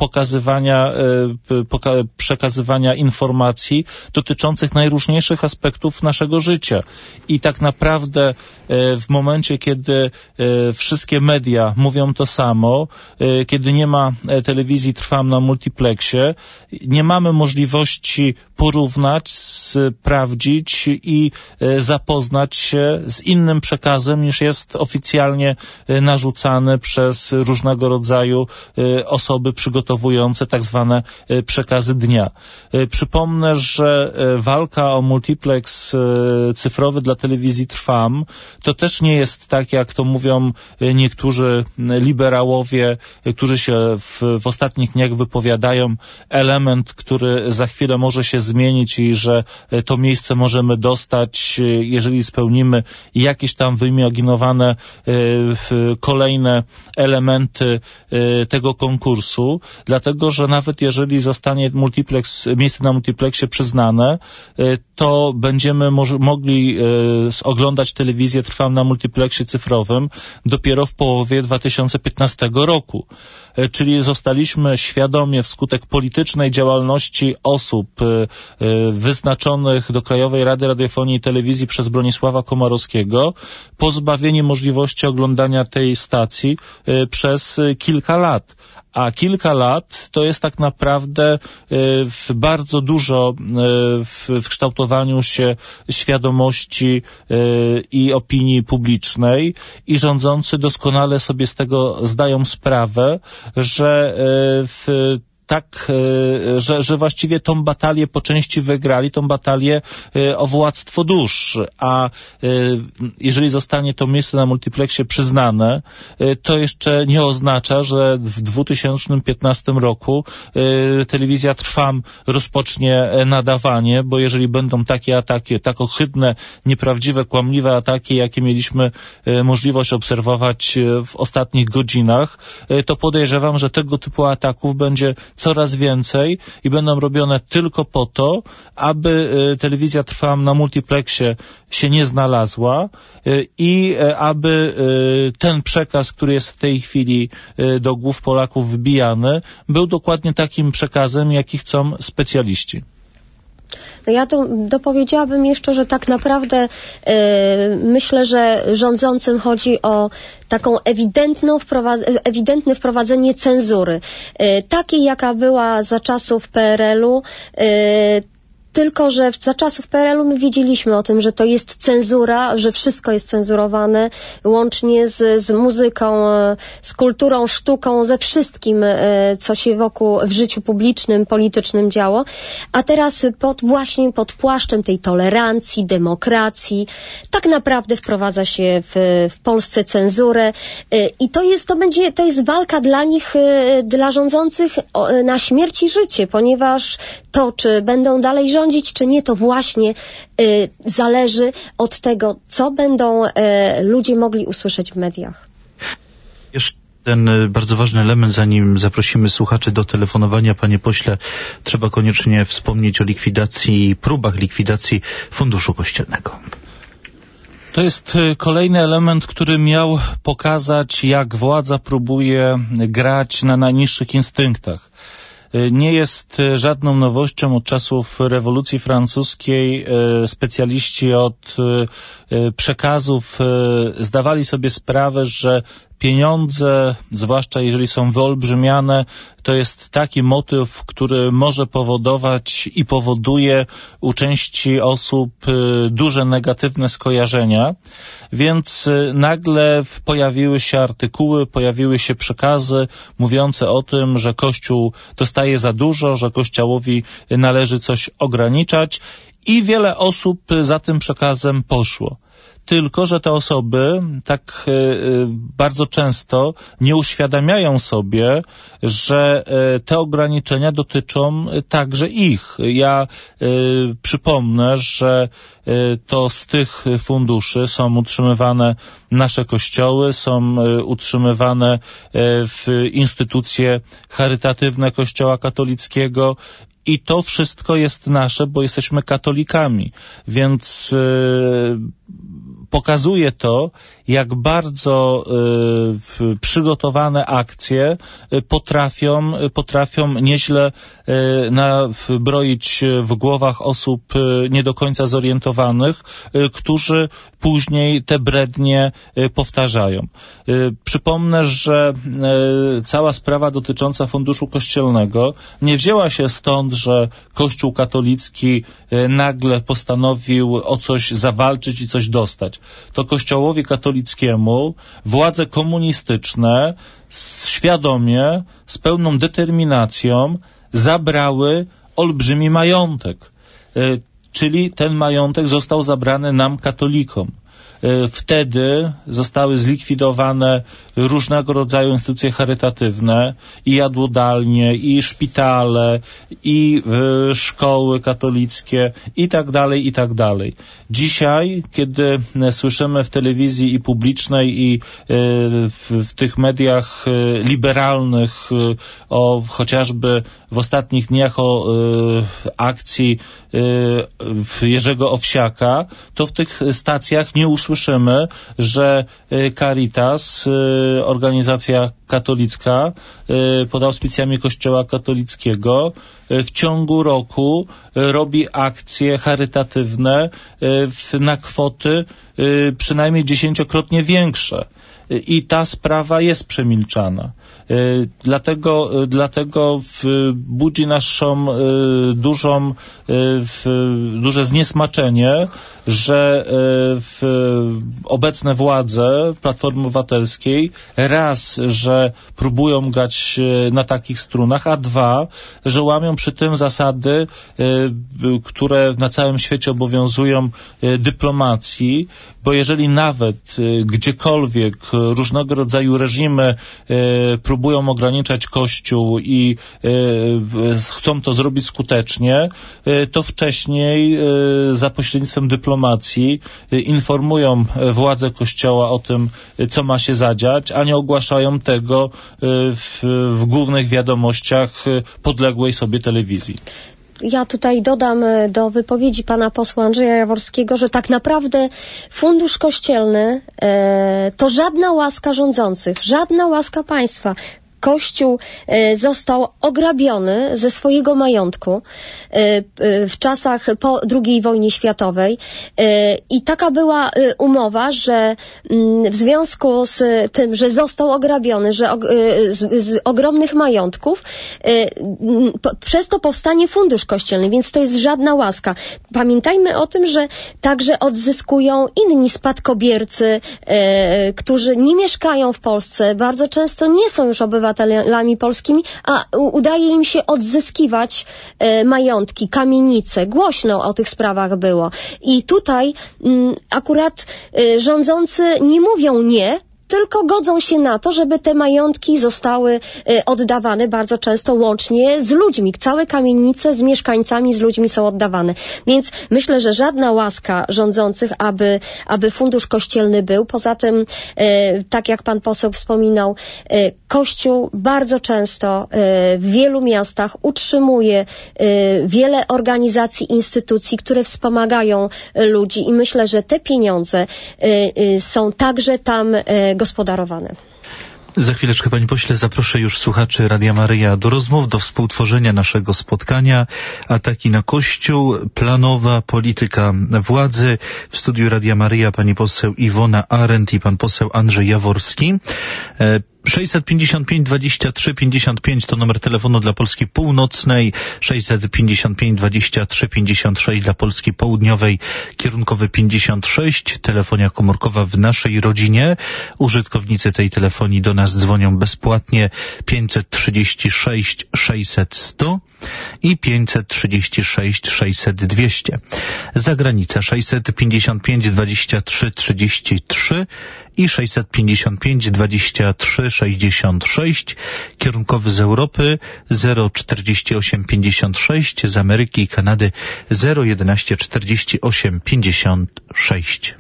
przekazywania informacji dotyczących najróżniejszych aspektów naszego życia. I tak naprawdę w momencie, kiedy wszystkie media mówią to samo, kiedy nie ma telewizji Trwam na multiplexie, nie mamy możliwości porównać, sprawdzić i zapoznać się z innym przekazem, niż jest oficjalnie narzucany przez różnego rodzaju osoby przygotowujące tak zwane przekazy dnia. Przypomnę, że walka o multiplex cyfrowy dla telewizji Trwam to też nie jest tak, jak to mówią niektórzy liberałowie, którzy się w ostatnich dniach wypowiadają, element, który za chwilę może się zmienić i że to miejsce możemy dostać, jeżeli spełnimy jakieś tam wyimaginowane kolejne elementy tego konkursu, dlatego, że nawet jeżeli zostanie miejsce na multiplexie przyznane, to będziemy mogli oglądać telewizję Trwam na multiplexie cyfrowym dopiero w połowie 2015 roku. Czyli zostaliśmy świadomie wskutek politycznej działalności osób wyznaczonych do Krajowej Rady Radiofonii i Telewizji przez Bronisława Komorowskiego pozbawieni możliwości oglądania tej stacji przez kilka lat. A kilka lat to jest tak naprawdę bardzo dużo w kształtowaniu się świadomości i opinii publicznej i rządzący doskonale sobie z tego zdają sprawę, że że właściwie tą batalię po części wygrali, tą batalię o władztwo dusz, a jeżeli zostanie to miejsce na multiplexie przyznane, to jeszcze nie oznacza, że w 2015 roku telewizja Trwam rozpocznie nadawanie, bo jeżeli będą takie ataki, tak ohydne, nieprawdziwe, kłamliwe ataki, jakie mieliśmy możliwość obserwować w ostatnich godzinach, to podejrzewam, że tego typu ataków będzie coraz więcej i będą robione tylko po to, aby telewizja Trwam na multiplexie się nie znalazła i aby ten przekaz, który jest w tej chwili do głów Polaków wbijany, był dokładnie takim przekazem, jaki chcą specjaliści. No ja to dopowiedziałabym jeszcze, że tak naprawdę myślę, że rządzącym chodzi o taką ewidentne wprowadzenie cenzury. Takiej, jaka była za czasów PRL-u, tylko że za czasów PRL-u my wiedzieliśmy o tym, że to jest cenzura, że wszystko jest cenzurowane, łącznie z muzyką, z kulturą, sztuką, ze wszystkim, co się w życiu publicznym, politycznym działo. A teraz właśnie pod płaszczem tej tolerancji, demokracji, tak naprawdę wprowadza się w Polsce cenzurę i to jest walka dla nich, dla rządzących na śmierć i życie, ponieważ to, czy będą dalej rządzić, czy nie, to właśnie zależy od tego, co będą ludzie mogli usłyszeć w mediach. Jeszcze ten bardzo ważny element, zanim zaprosimy słuchaczy do telefonowania, panie pośle, trzeba koniecznie wspomnieć o próbach likwidacji Funduszu Kościelnego. To jest kolejny element, który miał pokazać, jak władza próbuje grać na najniższych instynktach. Nie jest żadną nowością od czasów rewolucji francuskiej. Specjaliści od przekazów zdawali sobie sprawę, że pieniądze, zwłaszcza jeżeli są wyolbrzymiane, to jest taki motyw, który może powodować i powoduje u części osób duże negatywne skojarzenia. Więc nagle pojawiły się artykuły, pojawiły się przekazy mówiące o tym, że Kościół dostaje za dużo, że Kościołowi należy coś ograniczać i wiele osób za tym przekazem poszło. tylko że te osoby tak bardzo często nie uświadamiają sobie, że te ograniczenia dotyczą także ich. Ja przypomnę, że to z tych funduszy są utrzymywane nasze kościoły, są utrzymywane w instytucje charytatywne Kościoła katolickiego i to wszystko jest nasze, bo jesteśmy katolikami, więc pokazuje to, jak bardzo przygotowane akcje potrafią nieźle wbroić w głowach osób nie do końca zorientowanych, którzy później te brednie powtarzają. Przypomnę, że cała sprawa dotycząca Funduszu Kościelnego nie wzięła się stąd, że Kościół katolicki nagle postanowił o coś zawalczyć i coś dostać. To Kościołowi katolickiemu władze komunistyczne świadomie, z pełną determinacją zabrały olbrzymi majątek. Czyli ten majątek został zabrany nam, katolikom. Wtedy zostały zlikwidowane różnego rodzaju instytucje charytatywne, i jadłodalnie, i szpitale, i szkoły katolickie, i tak dalej, i tak dalej. Dzisiaj, kiedy słyszymy w telewizji i publicznej, i w tych mediach liberalnych chociażby w ostatnich dniach o akcji Jerzego Owsiaka, to w tych stacjach nie usłyszymy, że Caritas, organizacja katolicka pod auspicjami Kościoła katolickiego, w ciągu roku robi akcje charytatywne na kwoty przynajmniej 10-krotnie większe. I ta sprawa jest przemilczana. Dlatego budzi naszą duże zniesmaczenie, że obecne władze Platformy Obywatelskiej raz, że próbują grać na takich strunach, a dwa, że łamią przy tym zasady, które na całym świecie obowiązują dyplomacji, bo jeżeli nawet gdziekolwiek różnego rodzaju reżimy próbują ograniczać Kościół i chcą to zrobić skutecznie, to wcześniej za pośrednictwem dyplomacji informują władze Kościoła o tym, co ma się zadziać, a nie ogłaszają tego w głównych wiadomościach podległej sobie telewizji. Ja tutaj dodam do wypowiedzi pana posła Andrzeja Jaworskiego, że tak naprawdę Fundusz Kościelny to żadna łaska rządzących, żadna łaska państwa. Kościół został ograbiony ze swojego majątku w czasach po II wojnie światowej i taka była umowa, że w związku z tym, że został ograbiony, że z ogromnych majątków, przez to powstanie Fundusz Kościelny, więc to jest żadna łaska. Pamiętajmy o tym, że także odzyskują inni spadkobiercy, którzy nie mieszkają w Polsce, bardzo często nie są już obywatelami polskimi, a udaje im się odzyskiwać majątki, kamienice. Głośno o tych sprawach było. I tutaj akurat rządzący nie mówią nie, tylko godzą się na to, żeby te majątki zostały oddawane bardzo często łącznie z ludźmi. Całe kamienice z mieszkańcami, z ludźmi są oddawane. Więc myślę, że żadna łaska rządzących, aby Fundusz Kościelny był. Poza tym, tak jak pan poseł wspominał, Kościół bardzo często w wielu miastach utrzymuje wiele organizacji, instytucji, które wspomagają ludzi i myślę, że te pieniądze są także tam gospodarowane. Za chwileczkę, panie pośle, zaproszę już słuchaczy Radia Maryja do rozmów, do współtworzenia naszego spotkania. Ataki na Kościół, planowa polityka władzy. W studiu Radia Maryja pani poseł Iwona Arendt i pan poseł Andrzej Jaworski. 655 23 55 to numer telefonu dla Polski Północnej, 655 23 56 dla Polski Południowej, kierunkowy 56, telefonia komórkowa w naszej rodzinie. Użytkownicy tej telefonii do nas dzwonią bezpłatnie 536 600 100 i 536 600 200. Za granicę 655 23 33 i 655 23 66, kierunkowy z Europy 048 56, z Ameryki i Kanady 011 48 56.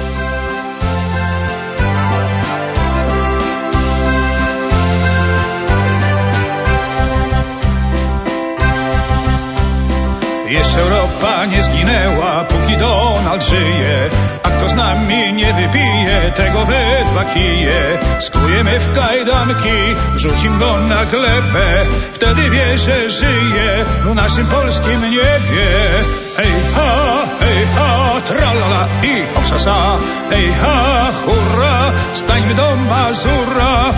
Jeszcze Europa nie zginęła, póki Donald żyje. A kto z nami nie wypije, tego we dwa kije. Skujemy w kajdanki, rzucim go na glebę. Wtedy wie, że żyje w naszym polskim niebie. Hej ha, tralala i hopsasa. Hej ha, hurra, stańmy do Mazura.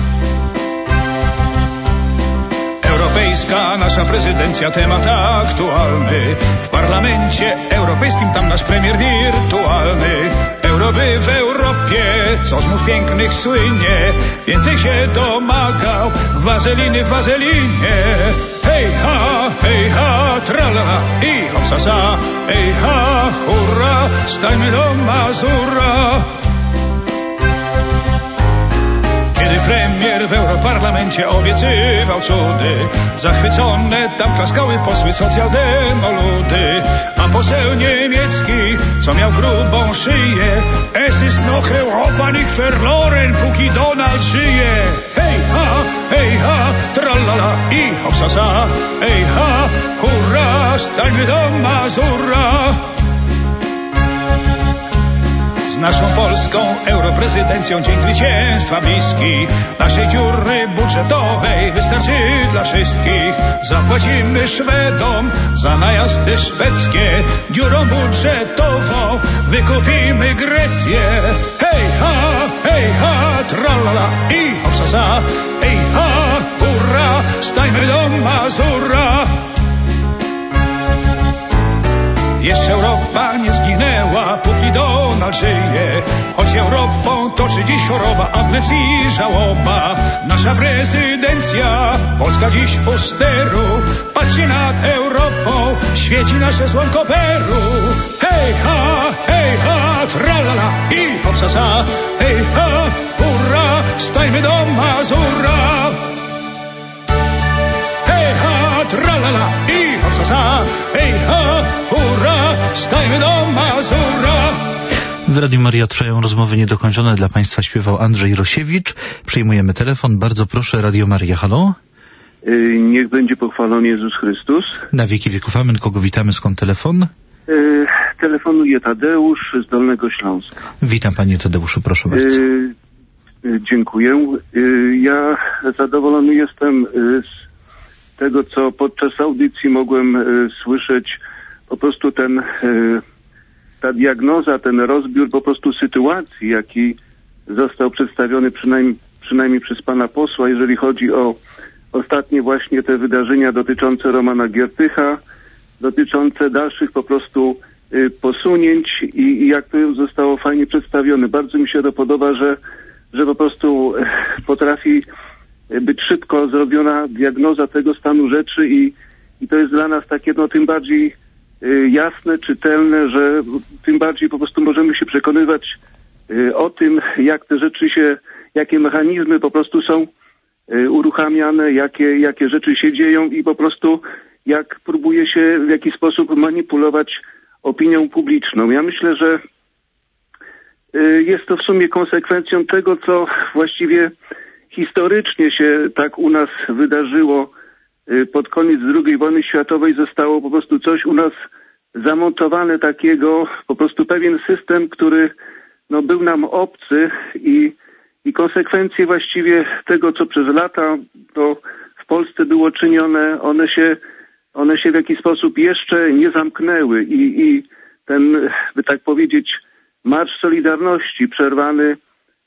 Europejska nasza prezydencja, temat aktualny. W Parlamencie Europejskim tam nasz premier wirtualny. Euroby w Europie, co z mów pięknych słynie. Więcej się domagał, wazeliny w wazelinie. Hej ha, tralala i hopsasa. Hej ha, hurra, stańmy do Mazura. Kiedy premier w Europarlamencie obiecywał cudy, zachwycone tam klaskały posły socjaldemoludy. A poseł niemiecki, co miał grubą szyję, es ist noch Europa nicht verloren, póki Donald żyje. Hej ha, tralala i hopsasa. Hej ha, hurra, stańmy do Mazura. Z naszą polską europrezydencją dzień zwycięstwa bliski. Naszej dziury budżetowej wystarczy dla wszystkich. Zapłacimy Szwedom za najazdy szwedzkie. Dziurą budżetową wykupimy Grecję. Hej ha, tralala i hopsasa. Hej ha, hurra, stańmy do Mazura. Jeszcze Europa nie zginęła, póki Donald żyje. Choć Europą toczy dziś choroba, a w Grecji żałoba. Nasza prezydencja, Polska dziś u steru. Patrzcie nad Europą, świeci nasze słonko Peru. Hej ha, tralala i hopsasa. Hej ha, hurra, stajmy do Mazura. Hej ha, tralala i hopsasa. Hej ha, hurra, stajmy do Mazura. W Radiu Maria trwają rozmowy niedokończone. Dla Państwa śpiewał Andrzej Rosiewicz. Przyjmujemy telefon. Bardzo proszę, Radio Maria. Halo? Niech będzie pochwalony Jezus Chrystus. Na wieki wieków amen. Kogo witamy? Skąd telefon? Telefonuje Tadeusz z Dolnego Śląska. Witam panie Tadeuszu, proszę bardzo. Dziękuję. Ja zadowolony jestem z tego, co podczas audycji mogłem słyszeć. Po prostu ta diagnoza, ten rozbiór po prostu sytuacji, jaki został przedstawiony przynajmniej przez pana posła, jeżeli chodzi o ostatnie właśnie te wydarzenia dotyczące Romana Giertycha, dotyczące dalszych po prostu posunięć i jak to zostało fajnie przedstawione. Bardzo mi się to podoba, że po prostu potrafi być szybko zrobiona diagnoza tego stanu rzeczy i to jest dla nas takie tym bardziej jasne, czytelne, że tym bardziej po prostu możemy się przekonywać o tym, jak te rzeczy jakie mechanizmy po prostu są uruchamiane, jakie rzeczy się dzieją i po prostu jak próbuje się w jakiś sposób manipulować opinią publiczną. Ja myślę, że jest to w sumie konsekwencją tego, co właściwie historycznie się tak u nas wydarzyło. Pod koniec II wojny światowej zostało po prostu coś u nas zamontowane takiego, po prostu pewien system, który był nam obcy i konsekwencje właściwie tego, co przez lata to w Polsce było czynione, one się w jakiś sposób jeszcze nie zamknęły i ten, by tak powiedzieć, marsz Solidarności przerwany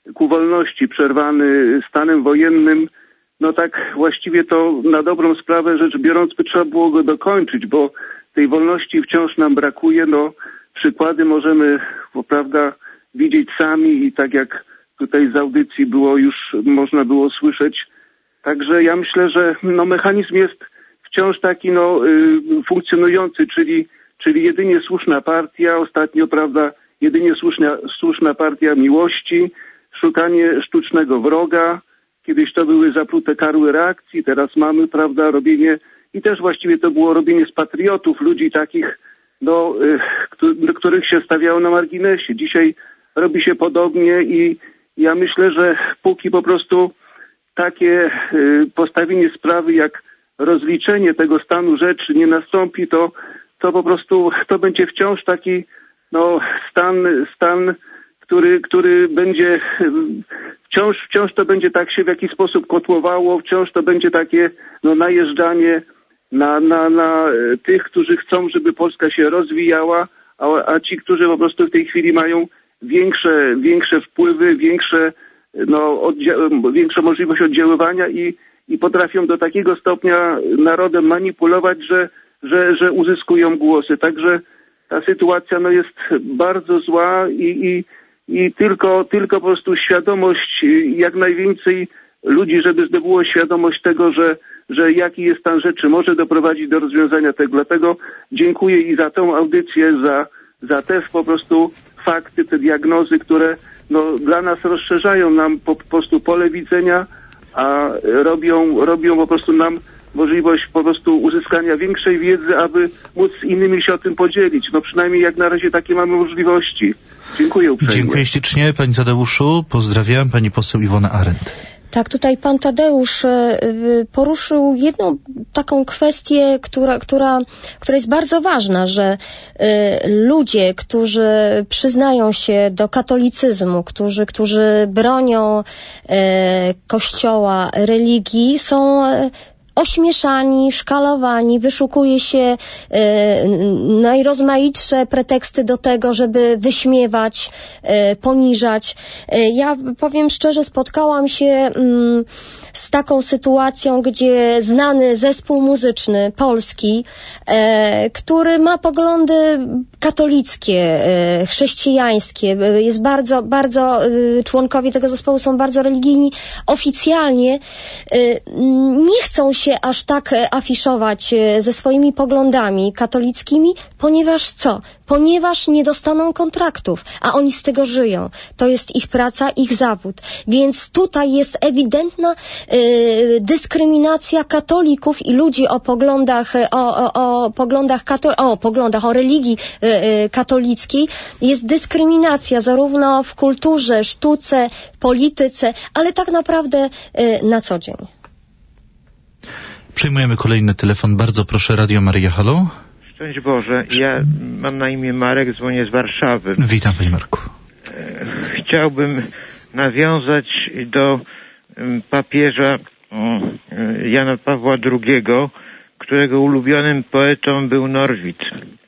ku wolności przerwany stanem wojennym, no tak właściwie to na dobrą sprawę rzecz biorąc by trzeba było go dokończyć, bo tej wolności wciąż nam brakuje. No przykłady możemy, prawda, widzieć sami i tak jak tutaj z audycji było już można było słyszeć. Także ja myślę, że no mechanizm jest wciąż taki funkcjonujący, czyli jedynie słuszna partia, ostatnio, prawda, jedynie słuszna partia miłości, szukanie sztucznego wroga. Kiedyś to były zaplute karły reakcji, teraz mamy, prawda, robienie i też właściwie to było robienie z patriotów, ludzi takich, których się stawiało na marginesie. Dzisiaj robi się podobnie i ja myślę, że póki po prostu takie postawienie sprawy jak rozliczenie tego stanu rzeczy nie nastąpi, to po prostu to będzie wciąż taki stan, który będzie wciąż to będzie tak się w jakiś sposób kotłowało, wciąż to będzie takie najeżdżanie na tych, którzy chcą, żeby Polska się rozwijała, a ci, którzy po prostu w tej chwili mają większe wpływy, większą możliwość oddziaływania i potrafią do takiego stopnia narodem manipulować, że uzyskują głosy. Także ta sytuacja jest bardzo zła i tylko po prostu świadomość, jak najwięcej ludzi, żeby zdobyło świadomość tego, że jaki jest stan rzeczy, może doprowadzić do rozwiązania tego. Dlatego dziękuję i za tą audycję, za te po prostu fakty, te diagnozy, które dla nas rozszerzają nam po prostu pole widzenia, a robią po prostu nam możliwość po prostu uzyskania większej wiedzy, aby móc z innymi się o tym podzielić. Przynajmniej jak na razie takie mamy możliwości. Dziękuję uprzejmie. Dziękuję ślicznie, Panie Tadeuszu. Pozdrawiam. Pani poseł Iwona Arendt. Tak, tutaj pan Tadeusz poruszył jedną taką kwestię, która jest bardzo ważna, że ludzie, którzy przyznają się do katolicyzmu, którzy bronią Kościoła, religii, są ośmieszani, szkalowani, wyszukuje się najrozmaitsze preteksty do tego, żeby wyśmiewać, poniżać. Ja powiem szczerze, spotkałam się z taką sytuacją, gdzie znany zespół muzyczny polski, który ma poglądy katolickie, chrześcijańskie, jest bardzo członkowie tego zespołu są bardzo religijni, oficjalnie nie chcą się aż tak afiszować ze swoimi poglądami katolickimi, ponieważ co? Ponieważ nie dostaną kontraktów, a oni z tego żyją. To jest ich praca, ich zawód. Więc tutaj jest ewidentna dyskryminacja katolików i ludzi o poglądach o religii katolickiej. Jest dyskryminacja zarówno w kulturze, sztuce, polityce, ale tak naprawdę na co dzień. Przyjmujemy kolejny telefon. Bardzo proszę, Radio Maryja, halo. Szczęść Boże, ja mam na imię Marek, dzwonię z Warszawy. Witam, Panie Marku. Chciałbym nawiązać do papieża Jana Pawła II, którego ulubionym poetą był Norwid.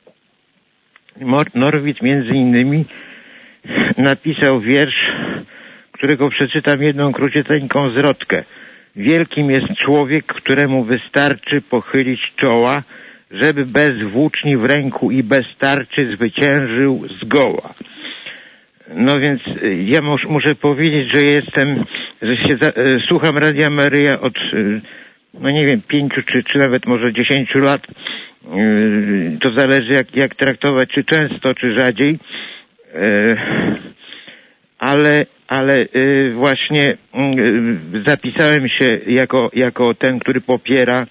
Norwid między innymi napisał wiersz, którego przeczytam jedną króciuteńką zwrotkę. Wielkim jest człowiek, któremu wystarczy pochylić czoła, żeby bez włóczni w ręku i bez tarczy zwyciężył zgoła. No więc ja muszę powiedzieć, że słucham Radia Maryja od, 5 czy nawet może 10 lat. To zależy jak traktować, czy często, czy rzadziej. Ale właśnie zapisałem się jako ten, który popiera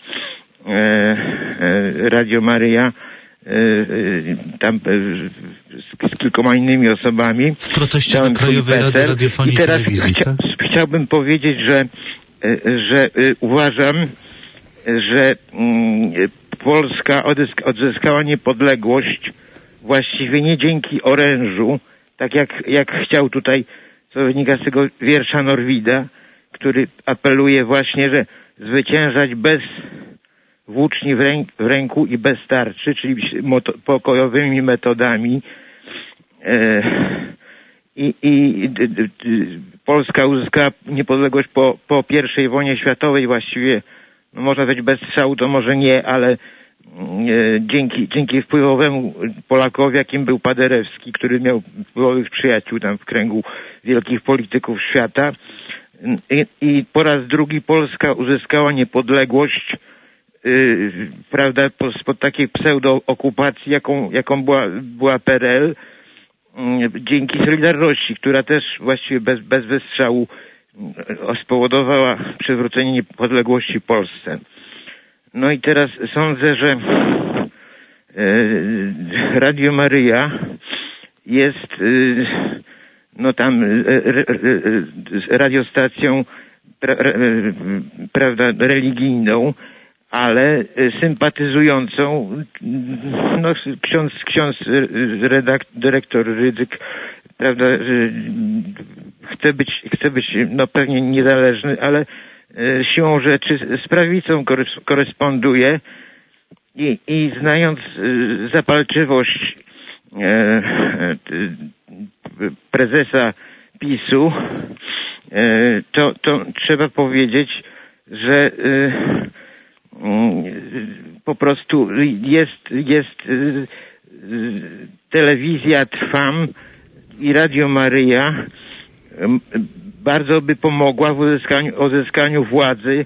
Radio Maryja tam z kilkoma innymi osobami. W proteście do Krajowej Rady Radiofonii i Telewizji, tak? Chciałbym powiedzieć, że uważam, że Polska odzyskała niepodległość właściwie nie dzięki orężu, tak jak chciał tutaj, co wynika z tego wiersza Norwida, który apeluje właśnie, że zwyciężać bez włóczni w ręku i bez tarczy, czyli pokojowymi metodami. Polska uzyskała niepodległość po I wojnie światowej właściwie, no można powiedzieć bez strzału, to może nie, ale dzięki wpływowemu Polakowi, jakim był Paderewski, który miał wpływowych przyjaciół tam w kręgu wielkich polityków świata. I po raz drugi Polska uzyskała niepodległość, prawda, spod takiej pseudo-okupacji, jaką była PRL, dzięki Solidarności, która też właściwie bez wystrzału spowodowała przywrócenie niepodległości Polsce. No i teraz sądzę, że Radio Maryja jest no tam radiostacją prawda, religijną, ale sympatyzującą, no dyrektor Rydzyk, prawda, chce być no pewnie niezależny, ale siłą rzeczy z prawicą koresponduje i znając zapalczywość prezesa PiS-u, to trzeba powiedzieć, że po prostu jest telewizja Trwam i Radio Maryja bardzo by pomogła w uzyskaniu władzy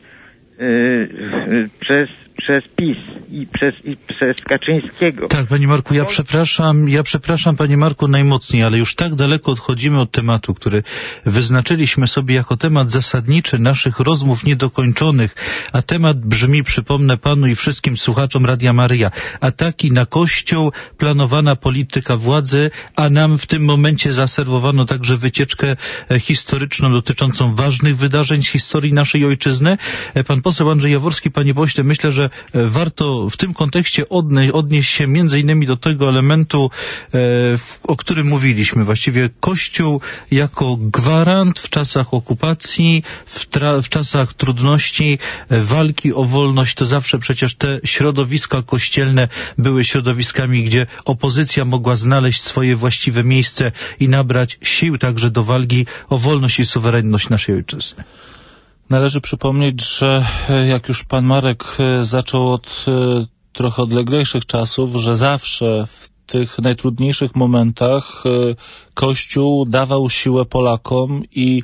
przez PiS i przez Kaczyńskiego. Tak, panie Marku, ja przepraszam, panie Marku, najmocniej, ale już tak daleko odchodzimy od tematu, który wyznaczyliśmy sobie jako temat zasadniczy naszych rozmów niedokończonych, a temat brzmi, przypomnę panu i wszystkim słuchaczom Radia Maryja, ataki na Kościół, planowana polityka władzy, a nam w tym momencie zaserwowano także wycieczkę historyczną dotyczącą ważnych wydarzeń z historii naszej ojczyzny. Pan poseł Andrzej Jaworski, panie pośle, myślę, że warto w tym kontekście odnieść się między innymi do tego elementu, o którym mówiliśmy. Właściwie Kościół jako gwarant w czasach okupacji, w czasach trudności, walki o wolność, to zawsze przecież te środowiska kościelne były środowiskami, gdzie opozycja mogła znaleźć swoje właściwe miejsce i nabrać sił także do walki o wolność i suwerenność naszej ojczyzny. Należy przypomnieć, że jak już pan Marek zaczął od trochę odleglejszych czasów, że zawsze w tych najtrudniejszych momentach Kościół dawał siłę Polakom i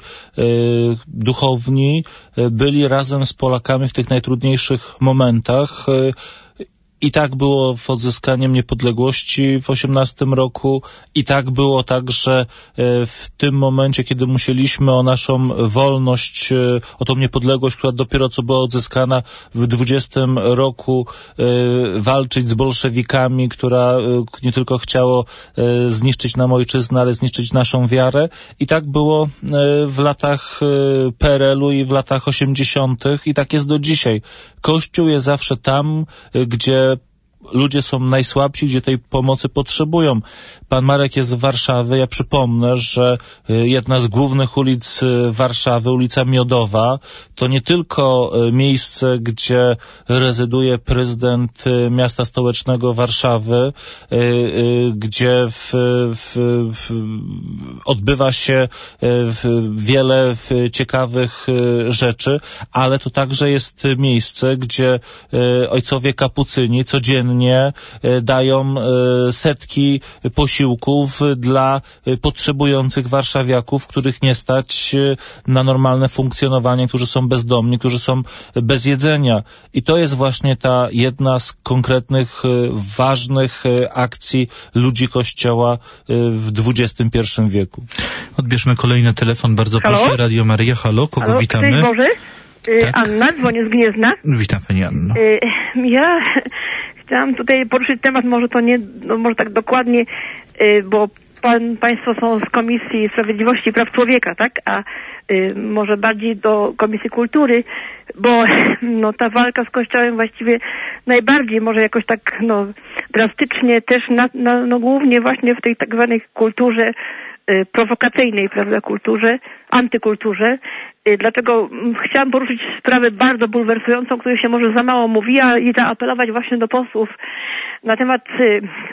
duchowni byli razem z Polakami w tych najtrudniejszych momentach. I tak było z odzyskaniem niepodległości w 18 roku i tak było także w tym momencie, kiedy musieliśmy o naszą wolność, o tą niepodległość, która dopiero co była odzyskana w 20 roku, walczyć z bolszewikami, która nie tylko chciało zniszczyć nam ojczyznę, ale zniszczyć naszą wiarę. I tak było w latach PRL-u i w latach 80. i tak jest do dzisiaj. Kościół jest zawsze tam, gdzie ludzie są najsłabsi, gdzie tej pomocy potrzebują. Pan Marek jest z Warszawy. Ja przypomnę, że jedna z głównych ulic Warszawy, ulica Miodowa, to nie tylko miejsce, gdzie rezyduje prezydent miasta stołecznego Warszawy, gdzie odbywa się wiele ciekawych rzeczy, ale to także jest miejsce, gdzie ojcowie kapucyni codziennie dają setki posiłków dla potrzebujących warszawiaków, których nie stać na normalne funkcjonowanie, którzy są bezdomni, którzy są bez jedzenia. I to jest właśnie ta jedna z konkretnych, ważnych akcji ludzi Kościoła w XXI wieku. Odbierzmy kolejny telefon. Bardzo Halo? proszę. Radio Maryja. Halo, kogo Halo, witamy? Cześć Boże. Tak? Anna, dzwonię z Gniezna. Witam pani Anno. Ja chciałam tutaj poruszyć temat, może to nie, no może tak dokładnie, bo państwo są z Komisji Sprawiedliwości i Praw Człowieka, tak? A może bardziej do Komisji Kultury, bo no ta walka z Kościołem właściwie najbardziej może jakoś tak no drastycznie też no głównie właśnie w tej tak zwanej kulturze prowokacyjnej, prawda, kulturze, antykulturze. Dlatego chciałam poruszyć sprawę bardzo bulwersującą, o której się może za mało mówi, i zaapelować właśnie do posłów na temat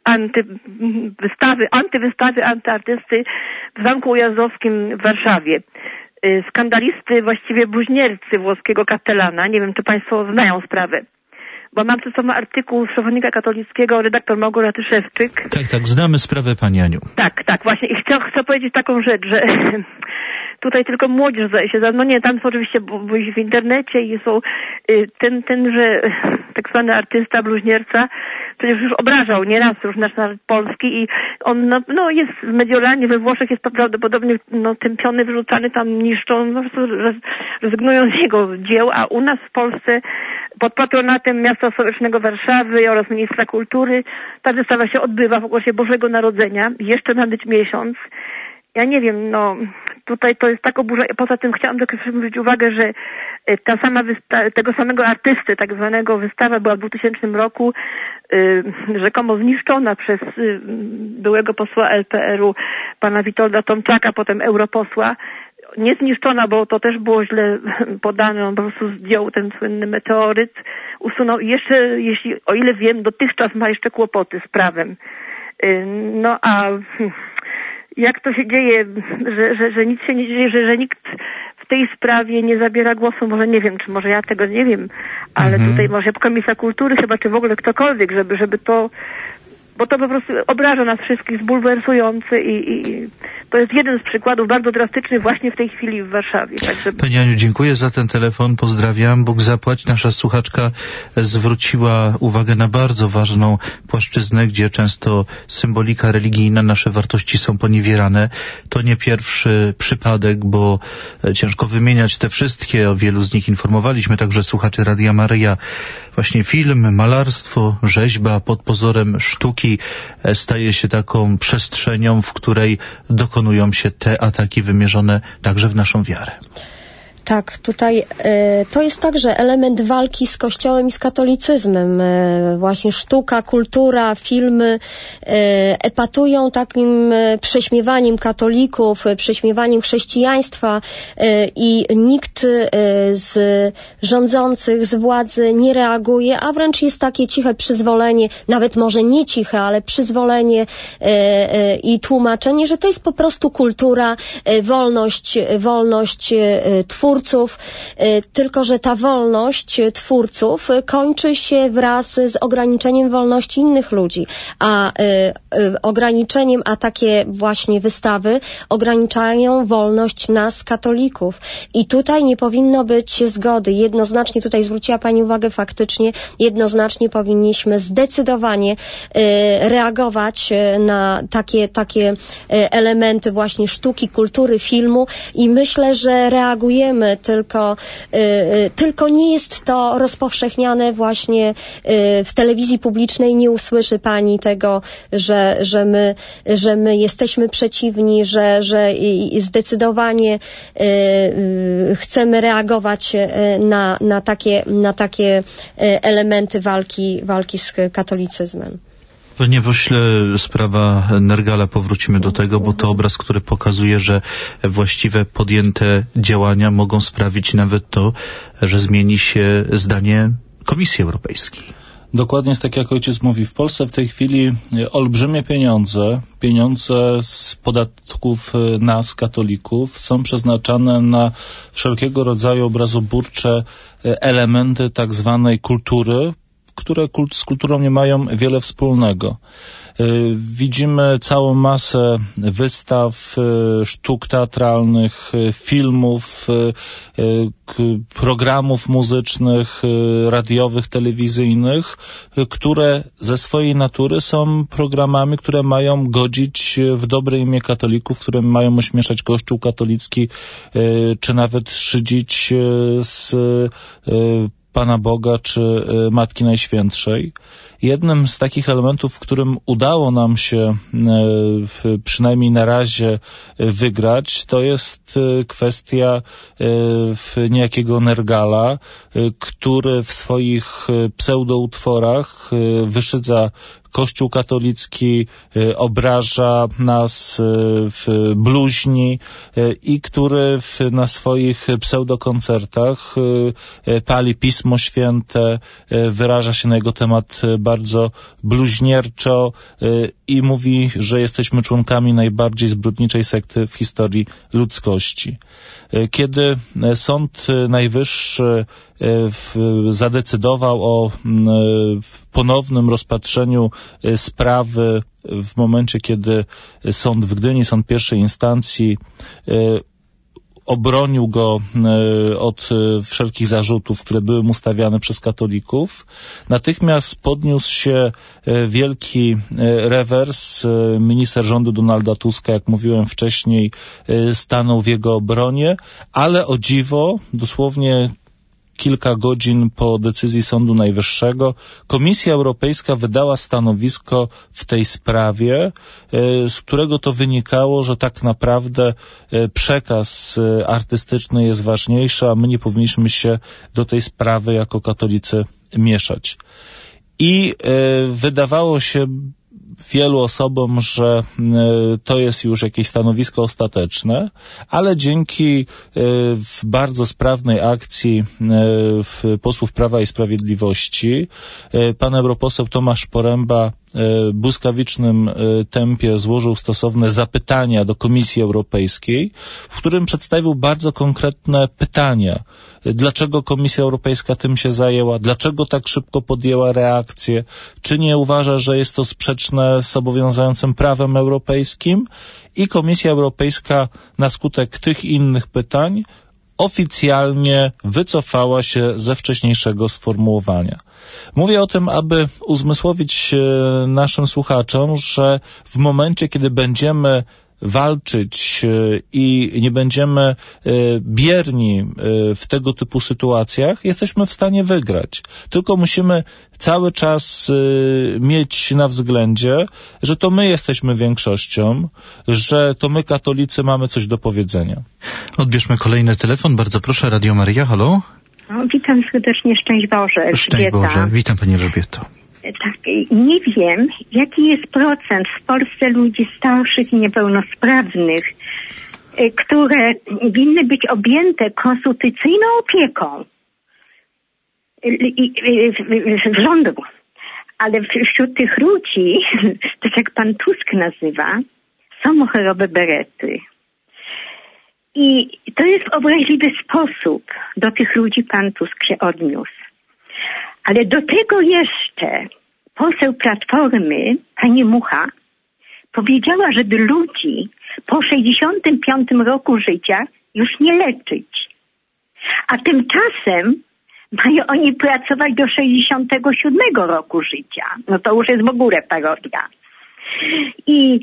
antywystawy, antyartysty w Zamku Ujazdowskim w Warszawie. Skandalisty, właściwie bluźniercy włoskiego kapelana. Nie wiem, czy państwo znają sprawę. Bo mam przed sobą artykuł z Przewodnika Katolickiego, redaktor Małgorzaty Szewczyk. Tak, znamy sprawę, pani Aniu. Tak, właśnie. I chcę powiedzieć taką rzecz, że tutaj tylko młodzież zdaje się, no nie, tam są oczywiście w internecie i są tenże tak zwany artysta, bluźnierca, przecież już obrażał nieraz już nasz naród polski i on no jest medialnie we Włoszech, jest prawdopodobnie tępiony, wyrzucany, tam niszczą, po prostu rezygnują z jego dzieł, a u nas w Polsce pod patronatem Miasta Stołecznego Warszawy oraz Ministra Kultury ta wystawa się odbywa w okresie Bożego Narodzenia, jeszcze ma być miesiąc. Ja nie wiem, tutaj to jest tak oburza. Poza tym chciałam tylko zwrócić uwagę, że tego samego artysty, tak zwanego wystawa była w 2000 roku rzekomo zniszczona przez byłego posła LPR-u, pana Witolda Tomczaka, potem europosła. Nie zniszczona, bo to też było źle podane, on po prostu zdjął ten słynny meteoryt, usunął i jeszcze, o ile wiem, dotychczas ma jeszcze kłopoty z prawem. Jak to się dzieje, że nic się nie dzieje, że nikt w tej sprawie nie zabiera głosu, może nie wiem, czy może ja tego nie wiem, ale tutaj może Komisja Kultury chyba, czy w ogóle ktokolwiek, żeby to, bo to po prostu obraża nas wszystkich, bulwersujący i to jest jeden z przykładów bardzo drastycznych właśnie w tej chwili w Warszawie. Także... Pani Aniu, dziękuję za ten telefon, pozdrawiam. Bóg zapłać. Nasza słuchaczka zwróciła uwagę na bardzo ważną płaszczyznę, gdzie często symbolika religijna, nasze wartości są poniewierane. To nie pierwszy przypadek, bo ciężko wymieniać te wszystkie, o wielu z nich informowaliśmy, także słuchaczy Radia Maryja. Właśnie film, malarstwo, rzeźba pod pozorem sztuki staje się taką przestrzenią, w której dokonują się te ataki wymierzone także w naszą wiarę. Tak, tutaj to jest także element walki z Kościołem i z katolicyzmem. Właśnie sztuka, kultura, filmy epatują takim prześmiewaniem katolików, prześmiewaniem chrześcijaństwa i nikt z rządzących, z władzy nie reaguje, a wręcz jest takie ciche przyzwolenie, nawet może nie ciche, ale przyzwolenie i tłumaczenie, że to jest po prostu kultura, wolność twórców, tylko że ta wolność twórców kończy się wraz z ograniczeniem wolności innych ludzi, a ograniczeniem, a takie właśnie wystawy ograniczają wolność nas, katolików. I tutaj nie powinno być zgody. Jednoznacznie, tutaj zwróciła Pani uwagę, faktycznie jednoznacznie powinniśmy zdecydowanie reagować na takie elementy właśnie sztuki, kultury, filmu i myślę, że reagujemy, tylko nie jest to rozpowszechniane właśnie w telewizji publicznej. Nie usłyszy Pani tego, że my jesteśmy przeciwni, że zdecydowanie chcemy reagować na takie elementy walki z katolicyzmem. Panie pośle, sprawa Nergala, powrócimy do tego, bo to obraz, który pokazuje, że właściwe podjęte działania mogą sprawić nawet to, że zmieni się zdanie Komisji Europejskiej. Dokładnie jest tak, jak ojciec mówi. W Polsce w tej chwili olbrzymie pieniądze z podatków nas, katolików, są przeznaczane na wszelkiego rodzaju obrazoburcze elementy tak zwanej kultury, które z kulturą nie mają wiele wspólnego. Widzimy całą masę wystaw, sztuk teatralnych, filmów, programów muzycznych, radiowych, telewizyjnych, które ze swojej natury są programami, które mają godzić w dobre imię katolików, które mają ośmieszać Kościół katolicki, czy nawet szydzić z Pana Boga czy Matki Najświętszej. Jednym z takich elementów, w którym udało nam się przynajmniej na razie wygrać, to jest kwestia niejakiego Nergala, który w swoich pseudoutworach wyszydza Kościół katolicki obraża nas, bluźni i który na swoich pseudokoncertach pali Pismo Święte, wyraża się na jego temat bardzo bluźnierczo i mówi, że jesteśmy członkami najbardziej zbrodniczej sekty w historii ludzkości. Kiedy Sąd Najwyższy zadecydował o ponownym rozpatrzeniu sprawy w momencie, kiedy sąd w Gdyni, sąd pierwszej instancji obronił go od wszelkich zarzutów, które były mu stawiane przez katolików, natychmiast podniósł się wielki rewers. Minister rządu Donalda Tuska, jak mówiłem wcześniej, stanął w jego obronie, ale o dziwo, dosłownie kilka godzin po decyzji Sądu Najwyższego, Komisja Europejska wydała stanowisko w tej sprawie, z którego to wynikało, że tak naprawdę przekaz artystyczny jest ważniejszy, a my nie powinniśmy się do tej sprawy jako katolicy mieszać. I wydawało się wielu osobom, że to jest już jakieś stanowisko ostateczne, ale dzięki bardzo sprawnej akcji posłów Prawa i Sprawiedliwości pan europoseł Tomasz Poręba w błyskawicznym tempie złożył stosowne zapytania do Komisji Europejskiej, w którym przedstawił bardzo konkretne pytania. Dlaczego Komisja Europejska tym się zajęła? Dlaczego tak szybko podjęła reakcję? Czy nie uważa, że jest to sprzeczne z obowiązującym prawem europejskim? I Komisja Europejska na skutek tych innych pytań oficjalnie wycofała się ze wcześniejszego sformułowania. Mówię o tym, aby uzmysłowić naszym słuchaczom, że w momencie, kiedy będziemy walczyć i nie będziemy bierni w tego typu sytuacjach, jesteśmy w stanie wygrać. Tylko musimy cały czas mieć na względzie, że to my jesteśmy większością, że to my, katolicy, mamy coś do powiedzenia. Odbierzmy kolejny telefon. Bardzo proszę, Radio Maryja, halo? No, witam serdecznie, szczęść Boże. Szczęść Boże, witam Pani Elżbieto. Tak, nie wiem, jaki jest procent w Polsce ludzi starszych i niepełnosprawnych, które winny być objęte konstytucyjną opieką rządu. Ale wśród tych ludzi, tak jak pan Tusk nazywa, są choroby berety. I to jest w obraźliwy sposób do tych ludzi pan Tusk się odniósł. Ale do tego jeszcze poseł Platformy, pani Mucha, powiedziała, żeby ludzi po 65 roku życia już nie leczyć. A tymczasem mają oni pracować do 67 roku życia. No to już jest w ogóle parodia. I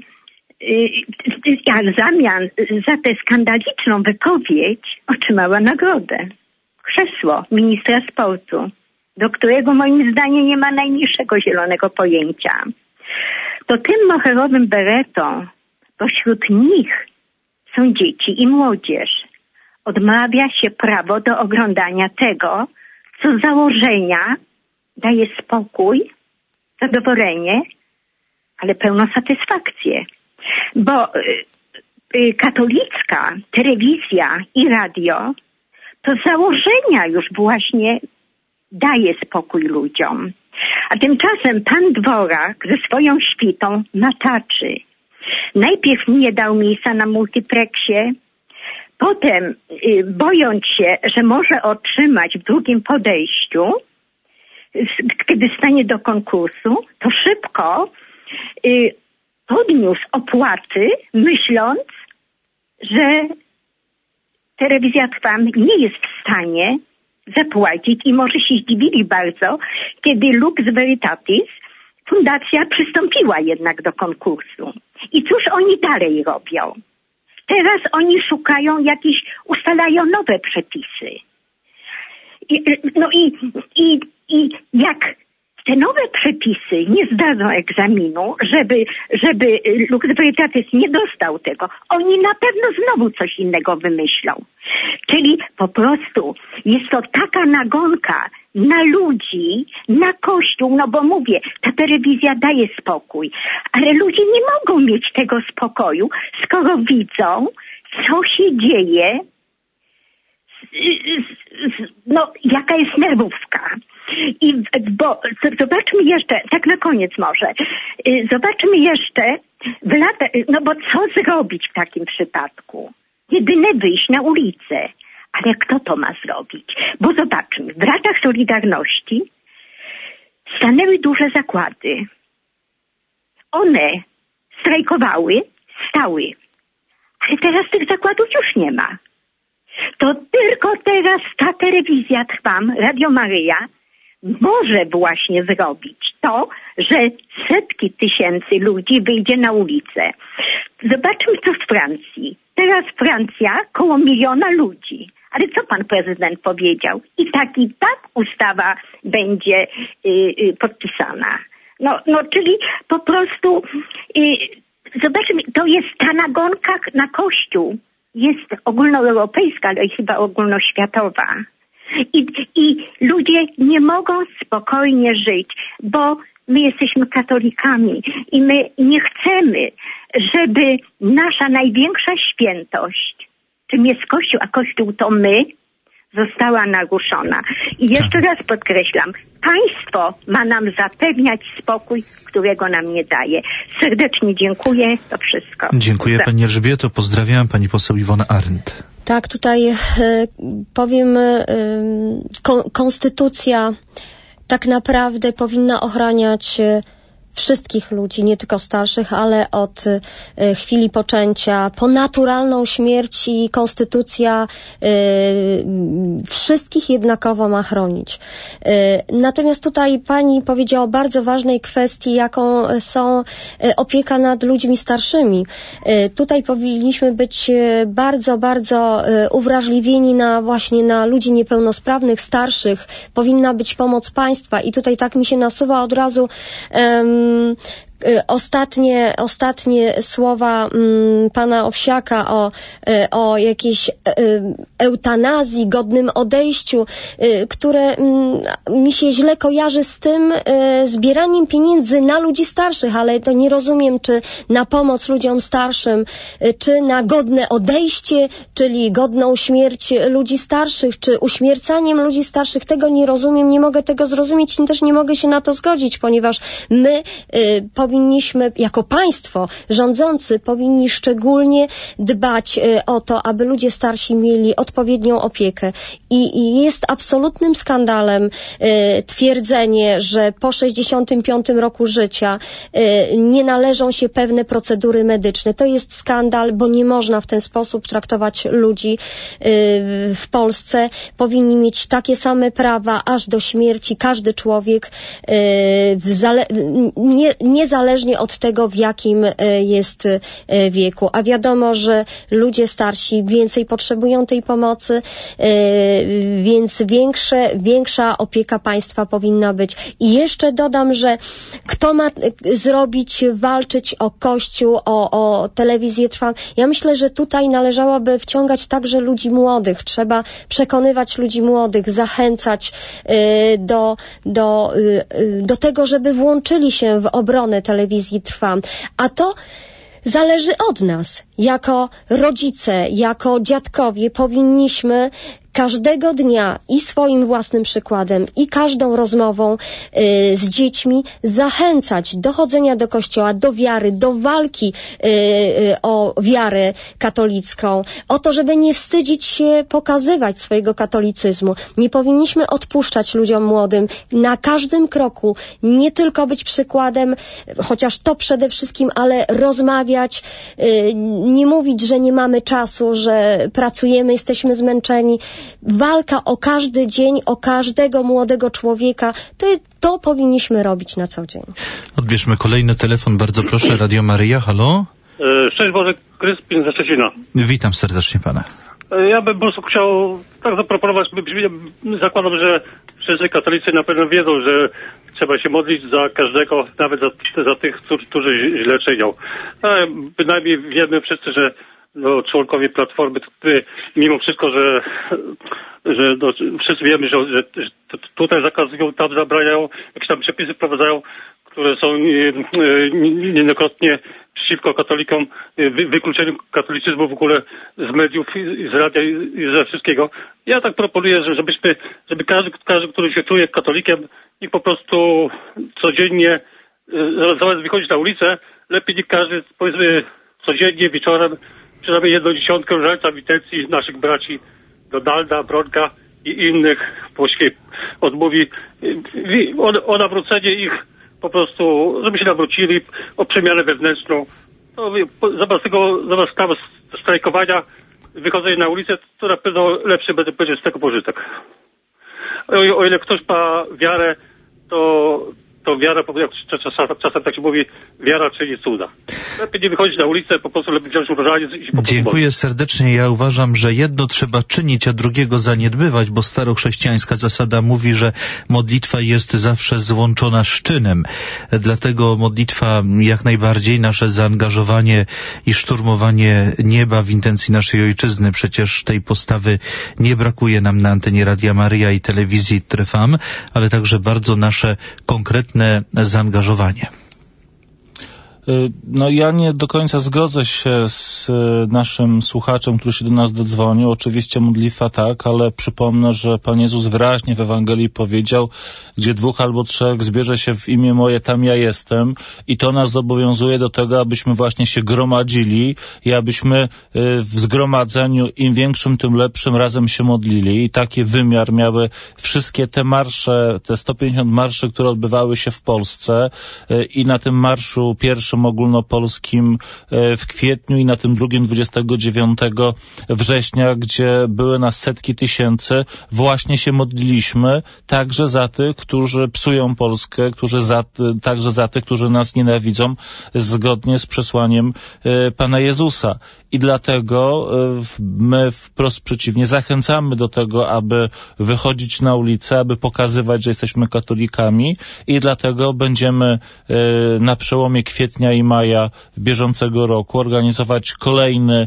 w zamian za tę skandaliczną wypowiedź otrzymała nagrodę. Krzesło ministra sportu, do którego moim zdaniem nie ma najmniejszego zielonego pojęcia. To tym moherowym beretą, pośród nich są dzieci i młodzież. Odmawia się prawo do oglądania tego, co z założenia daje spokój, zadowolenie, ale pełną satysfakcję. Bo katolicka telewizja i radio to z założenia już właśnie daje spokój ludziom. A tymczasem pan Dworak ze swoją świtą mataczy. Najpierw nie dał miejsca na multiplexie, potem bojąc się, że może otrzymać w drugim podejściu, kiedy stanie do konkursu, to szybko podniósł opłaty, myśląc, że telewizja Trwam nie jest w stanie zapłacić i może się zdziwili bardzo, kiedy Lux Veritatis, fundacja, przystąpiła jednak do konkursu. I cóż oni dalej robią? Teraz oni szukają jakieś, ustalają nowe przepisy. I jak w te nowe przepisy nie zdadzą egzaminu, żeby Lux Veritatis nie dostał tego, oni na pewno znowu coś innego wymyślą. Czyli po prostu jest to taka nagonka na ludzi, na Kościół, no bo mówię, ta telewizja daje spokój, ale ludzie nie mogą mieć tego spokoju, skoro widzą, co się dzieje, no jaka jest nerwówka. Bo zobaczmy jeszcze, tak na koniec może, zobaczmy jeszcze, no bo co zrobić w takim przypadku? Jedyne wyjść na ulicę. Ale kto to ma zrobić? Bo zobaczmy, w Braciach Solidarności stanęły duże zakłady. One strajkowały, stały. Ale teraz tych zakładów już nie ma. To tylko teraz ta telewizja Trwam, Radio Maryja, może właśnie zrobić to, że setki tysięcy ludzi wyjdzie na ulicę. Zobaczmy co w Francji. Teraz Francja koło 1 miliona ludzi. Ale co pan prezydent powiedział? I tak ustawa będzie podpisana. No czyli po prostu zobaczmy, to jest ta nagonka na Kościół. Jest ogólnoeuropejska, ale chyba ogólnoświatowa. I ludzie nie mogą spokojnie żyć, bo my jesteśmy katolikami i my nie chcemy, żeby nasza największa świętość, czym jest Kościół, a Kościół to my, została naruszona. I jeszcze raz podkreślam, państwo ma nam zapewniać spokój, którego nam nie daje. Serdecznie dziękuję, to wszystko. Dziękuję pani Elżbieto, pozdrawiam pani poseł Iwona Arendt. Tak, tutaj powiem, konstytucja tak naprawdę powinna ochraniać wszystkich ludzi, nie tylko starszych, ale od chwili poczęcia po naturalną śmierć i konstytucja wszystkich jednakowo ma chronić. Natomiast tutaj pani powiedziała o bardzo ważnej kwestii, jaką są opieka nad ludźmi starszymi. Tutaj powinniśmy być bardzo, bardzo uwrażliwieni właśnie na ludzi niepełnosprawnych, starszych. Powinna być pomoc państwa i tutaj tak mi się nasuwa od razu ostatnie słowa pana Owsiaka o jakiejś eutanazji, godnym odejściu, które mi się źle kojarzy z tym zbieraniem pieniędzy na ludzi starszych, ale to nie rozumiem, czy na pomoc ludziom starszym, czy na godne odejście, czyli godną śmierć ludzi starszych, czy uśmiercaniem ludzi starszych. Tego nie rozumiem, nie mogę tego zrozumieć i też nie mogę się na to zgodzić, ponieważ my powinniśmy, jako państwo rządzący, powinni szczególnie dbać o to, aby ludzie starsi mieli odpowiednią opiekę. I jest absolutnym skandalem twierdzenie, że po 65 roku życia nie należą się pewne procedury medyczne. To jest skandal, bo nie można w ten sposób traktować ludzi w Polsce. Powinni mieć takie same prawa aż do śmierci każdy człowiek, niezależnie od tego, w jakim jest wieku. A wiadomo, że ludzie starsi więcej potrzebują tej pomocy, więc większa opieka państwa powinna być. I jeszcze dodam, że kto ma walczyć o Kościół, o telewizję Trwam. Ja myślę, że tutaj należałoby wciągać także ludzi młodych. Trzeba przekonywać ludzi młodych, zachęcać do tego, żeby włączyli się w obronę telewizji Trwam. A to zależy od nas. Jako rodzice, jako dziadkowie powinniśmy każdego dnia i swoim własnym przykładem, i każdą rozmową z dziećmi zachęcać do chodzenia do kościoła, do wiary, do walki o wiarę katolicką, o to, żeby nie wstydzić się pokazywać swojego katolicyzmu. Nie powinniśmy odpuszczać ludziom młodym na każdym kroku, nie tylko być przykładem, chociaż to przede wszystkim, ale rozmawiać, nie mówić, że nie mamy czasu, że pracujemy, jesteśmy zmęczeni. Walka o każdy dzień, o każdego młodego człowieka, to powinniśmy robić na co dzień. Odbierzmy kolejny telefon, bardzo proszę, Radio Maryja, halo? Szczęść Boże, Kryspin ze Szczecina. Witam serdecznie pana. Ja bym po prostu chciał tak zaproponować, zakładam, że wszyscy katolicy na pewno wiedzą, że trzeba się modlić za każdego, nawet za tych, którzy źle czynią. Bynajmniej wiemy wszyscy, że członkowie Platformy, mimo wszystko, że wszyscy wiemy, że tutaj zakazują, tam zabraniają, jakieś tam przepisy wprowadzają, które są niejednokrotnie przeciwko katolikom, wykluczeniu katolicyzmu w ogóle z mediów, z radia i ze wszystkiego. Ja tak proponuję, żeby każdy, który się czuje katolikiem, niech po prostu codziennie, zamiast wychodzić na ulicę, lepiej niech każdy, powiedzmy, codziennie wieczorem przynajmniej 1/10 żelca intencji naszych braci Donalda, Bronka i innych właściwie odmówi o nawrócenie ich, po prostu, żeby się nawrócili, o przemianę wewnętrzną. Zamiast tam strajkowania, wychodzenie na ulicę, to na pewno lepszy będzie z tego pożytek. O ile ktoś ma wiarę, to wiara, czasem tak się mówi, wiara czyni cuda. Lepiej nie wychodzić na ulicę, po prostu lepiej wziąć różaniec i się po prostu Dziękuję serdecznie. Ja uważam, że jedno trzeba czynić, a drugiego zaniedbywać, bo starochrześcijańska zasada mówi, że modlitwa jest zawsze złączona z czynem. Dlatego modlitwa jak najbardziej, nasze zaangażowanie i szturmowanie nieba w intencji naszej ojczyzny. Przecież tej postawy nie brakuje nam na antenie Radia Maryja i telewizji Trefam, ale także bardzo nasze konkretne zaangażowanie. No ja nie do końca zgodzę się z naszym słuchaczem, który się do nas dodzwonił. Oczywiście modlitwa tak, ale przypomnę, że Pan Jezus wyraźnie w Ewangelii powiedział, gdzie 2 albo 3 zbierze się w imię moje, tam ja jestem, i to nas zobowiązuje do tego, abyśmy właśnie się gromadzili i abyśmy w zgromadzeniu, im większym, tym lepszym, razem się modlili. I taki wymiar miały wszystkie te marsze, te 150 marszy, które odbywały się w Polsce, i na tym marszu pierwszym ogólnopolskim w kwietniu i na tym drugim 29 września, gdzie były nas setki tysięcy, właśnie się modliliśmy także za tych, którzy psują Polskę, także za tych, którzy nas nienawidzą, zgodnie z przesłaniem Pana Jezusa. I dlatego my wprost przeciwnie zachęcamy do tego, aby wychodzić na ulicę, aby pokazywać, że jesteśmy katolikami, i dlatego będziemy na przełomie kwietnia i maja bieżącego roku organizować kolejny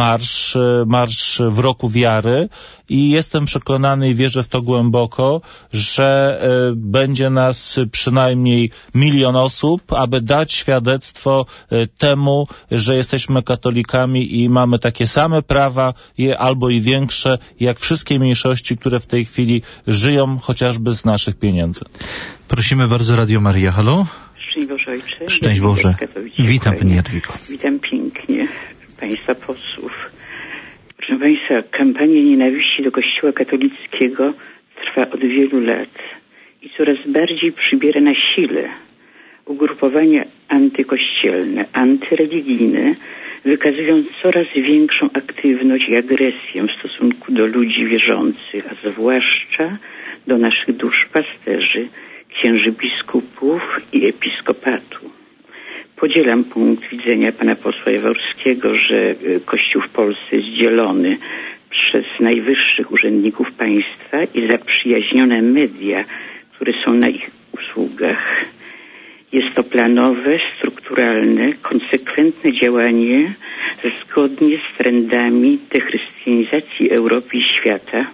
marsz w roku wiary, i jestem przekonany i wierzę w to głęboko, że będzie nas przynajmniej 1 000 000 osób, aby dać świadectwo temu, że jesteśmy katolikami i mamy takie same prawa, albo i większe, jak wszystkie mniejszości, które w tej chwili żyją chociażby z naszych pieniędzy. Prosimy bardzo, Radio Maryja. Halo? Szczęść Boże, Ojcze. Szczęść Boże. Witam Pani Jadwigo. Witam pięknie Państwa posłów. Proszę Państwa, kampania nienawiści do Kościoła katolickiego trwa od wielu lat i coraz bardziej przybiera na sile. Ugrupowania antykościelne, antyreligijne wykazują coraz większą aktywność i agresję w stosunku do ludzi wierzących, a zwłaszcza do naszych duszpasterzy, księży biskupów i episkopatu. Podzielam punkt widzenia pana posła Jaworskiego, że Kościół w Polsce jest dzielony przez najwyższych urzędników państwa i zaprzyjaźnione media, które są na ich usługach. Jest to planowe, strukturalne, konsekwentne działanie zgodnie z trendami dechrystianizacji Europy i świata.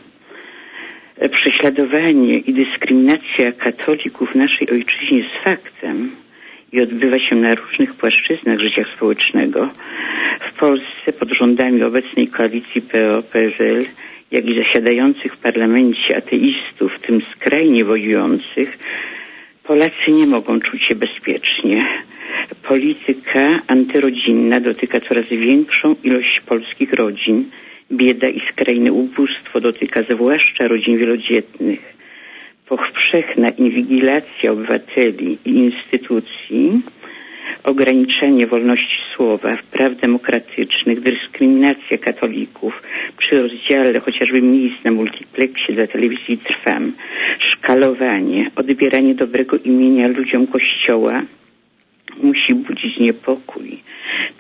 Prześladowanie i dyskryminacja katolików w naszej ojczyźnie jest faktem i odbywa się na różnych płaszczyznach życia społecznego. W Polsce pod rządami obecnej koalicji PO-PSL, jak i zasiadających w parlamencie ateistów, w tym skrajnie wojujących, Polacy nie mogą czuć się bezpiecznie. Polityka antyrodzinna dotyka coraz większą ilość polskich rodzin. Bieda i skrajne ubóstwo dotyka zwłaszcza rodzin wielodzietnych. Powszechna inwigilacja obywateli i instytucji, ograniczenie wolności słowa, praw demokratycznych, dyskryminacja katolików przy rozdziale chociażby miejsc na multipleksie dla telewizji Trwam, szkalowanie, odbieranie dobrego imienia ludziom Kościoła musi budzić niepokój.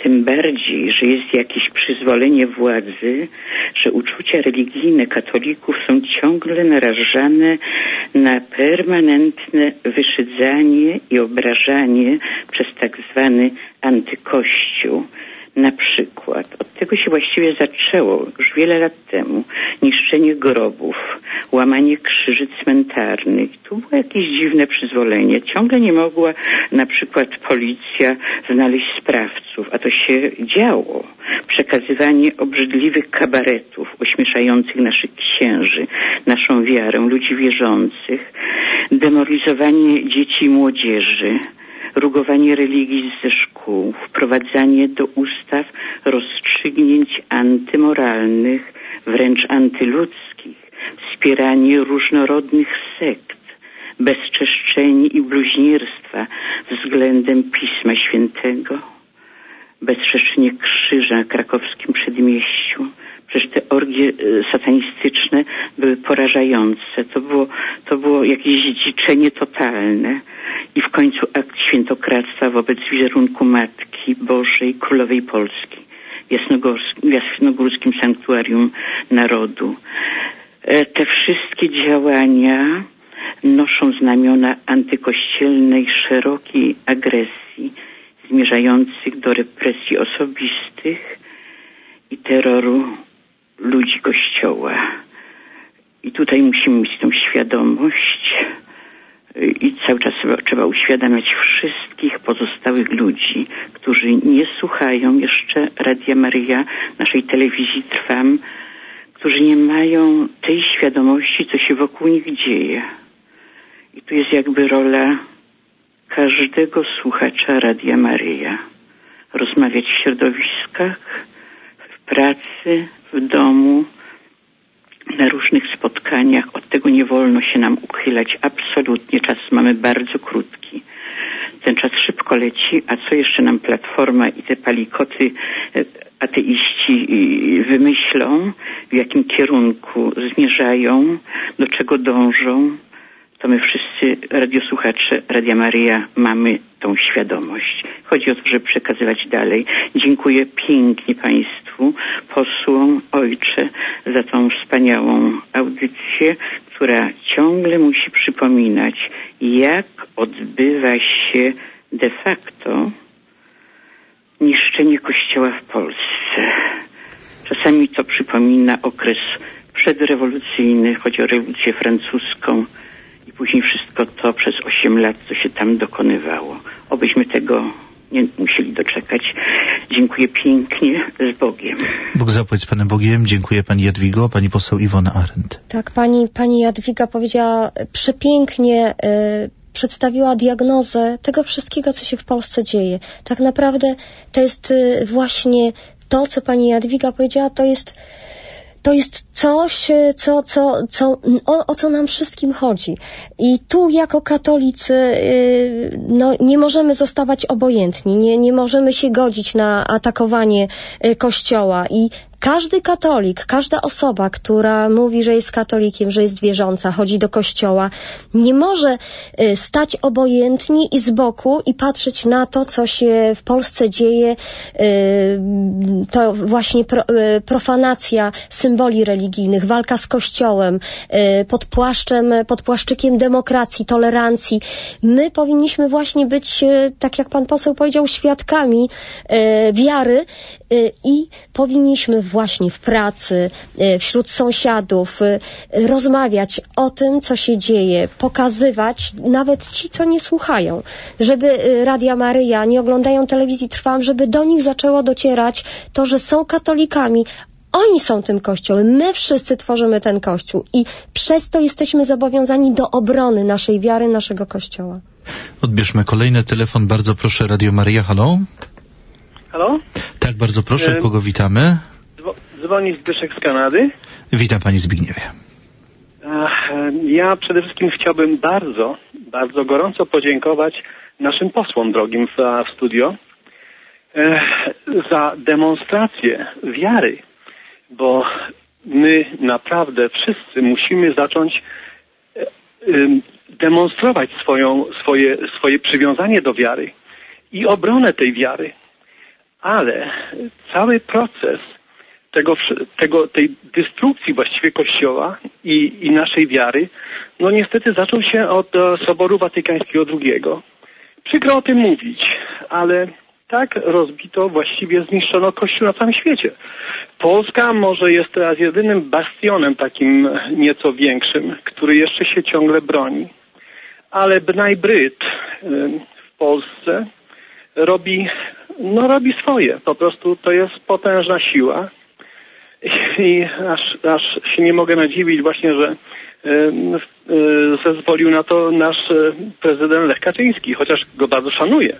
tym bardziej, że jest jakieś przyzwolenie władzy, że uczucia religijne katolików są ciągle narażane na permanentne wyszydzanie i obrażanie przez tak zwany antykościół. Na przykład, od tego się właściwie zaczęło już wiele lat temu, niszczenie grobów, łamanie krzyży cmentarnych. Tu było jakieś dziwne przyzwolenie. Ciągle nie mogła na przykład policja znaleźć sprawców, a to się działo. Przekazywanie obrzydliwych kabaretów ośmieszających naszych księży, naszą wiarę, ludzi wierzących, demoralizowanie dzieci i młodzieży, rugowanie religii ze szkół, wprowadzanie do ustaw rozstrzygnięć antymoralnych, wręcz antyludzkich, wspieranie różnorodnych sekt, bezczeszczenie i bluźnierstwa względem Pisma Świętego, bezczeszczenie krzyża na krakowskim przedmieściu. Przecież te orgie satanistyczne były porażające. To było jakieś dziedziczenie totalne. I w końcu akt świętokradztwa wobec wizerunku Matki Bożej, Królowej Polski w Jasnogórskim Sanktuarium Narodu. Te wszystkie działania noszą znamiona antykościelnej, szerokiej agresji zmierzających do represji osobistych i terroru ludzi Kościoła. I tutaj musimy mieć tą świadomość i cały czas trzeba uświadamiać wszystkich pozostałych ludzi, którzy nie słuchają jeszcze Radia Maryja, naszej telewizji Trwam, którzy nie mają tej świadomości, co się wokół nich dzieje. I tu jest jakby rola każdego słuchacza Radia Maryja. Rozmawiać w środowiskach, w pracy, w domu, na różnych spotkaniach. Od tego nie wolno się nam uchylać. Absolutnie. Czas mamy bardzo krótki. Ten czas szybko leci, a co jeszcze nam Platforma i te palikoty ateiści wymyślą, w jakim kierunku zmierzają, do czego dążą, to my wszyscy radiosłuchacze Radia Maryja mamy tą świadomość. Chodzi o to, żeby przekazywać dalej. Dziękuję pięknie Państwu, posłom, Ojcze, za tą wspaniałą audycję, która ciągle musi przypominać, jak odbywa się de facto niszczenie Kościoła w Polsce. Czasami to przypomina okres przedrewolucyjny, chodzi o rewolucję francuską i później wszystko to przez 8 lat, co się tam dokonywało. Obyśmy tego nie musieli doczekać. Dziękuję pięknie, z Bogiem. Bóg zapłać z Panem Bogiem. Dziękuję Pani Jadwigo. Pani poseł Iwona Arendt. Tak, pani Jadwiga powiedziała przepięknie, przedstawiła diagnozę tego wszystkiego, co się w Polsce dzieje. Tak naprawdę to jest właśnie to, co pani Jadwiga powiedziała, to jest coś, o co nam wszystkim chodzi. I tu jako katolicy nie możemy zostawać obojętni, nie możemy się godzić na atakowanie Kościoła i każdy katolik, każda osoba, która mówi, że jest katolikiem, że jest wierząca, chodzi do kościoła, nie może stać obojętnie i z boku i patrzeć na to, co się w Polsce dzieje. To właśnie profanacja symboli religijnych, walka z kościołem, pod płaszczykiem demokracji, tolerancji. My powinniśmy właśnie być, tak jak pan poseł powiedział, świadkami wiary i powinniśmy właśnie w pracy, wśród sąsiadów rozmawiać o tym, co się dzieje, pokazywać nawet ci, co nie słuchają, żeby Radia Maryja, nie oglądają telewizji Trwam, żeby do nich zaczęło docierać to, że są katolikami. Oni są tym Kościołem. My wszyscy tworzymy ten Kościół i przez to jesteśmy zobowiązani do obrony naszej wiary, naszego Kościoła. Odbierzmy kolejny telefon. Bardzo proszę, Radio Maryja. Halo? Halo? Tak, bardzo proszę. Kogo witamy? Dzwoni Zbyszek z Kanady. Witam Pani Zbigniewie. Ja przede wszystkim chciałbym bardzo, bardzo gorąco podziękować naszym posłom drogim w studio za demonstrację wiary, bo my naprawdę wszyscy musimy zacząć demonstrować swoje przywiązanie do wiary i obronę tej wiary. ale cały proces tej destrukcji właściwie Kościoła i naszej wiary, no niestety zaczął się od Soboru Watykańskiego II. Przykro o tym mówić, ale tak rozbito, właściwie zniszczono Kościół na całym świecie. Polska może jest teraz jedynym bastionem takim nieco większym, który jeszcze się ciągle broni. Ale Bnaj Bryt w Polsce robi swoje. Po prostu to jest potężna siła. I aż się nie mogę nadziwić właśnie, że zezwolił na to nasz prezydent Lech Kaczyński, chociaż go bardzo szanuję.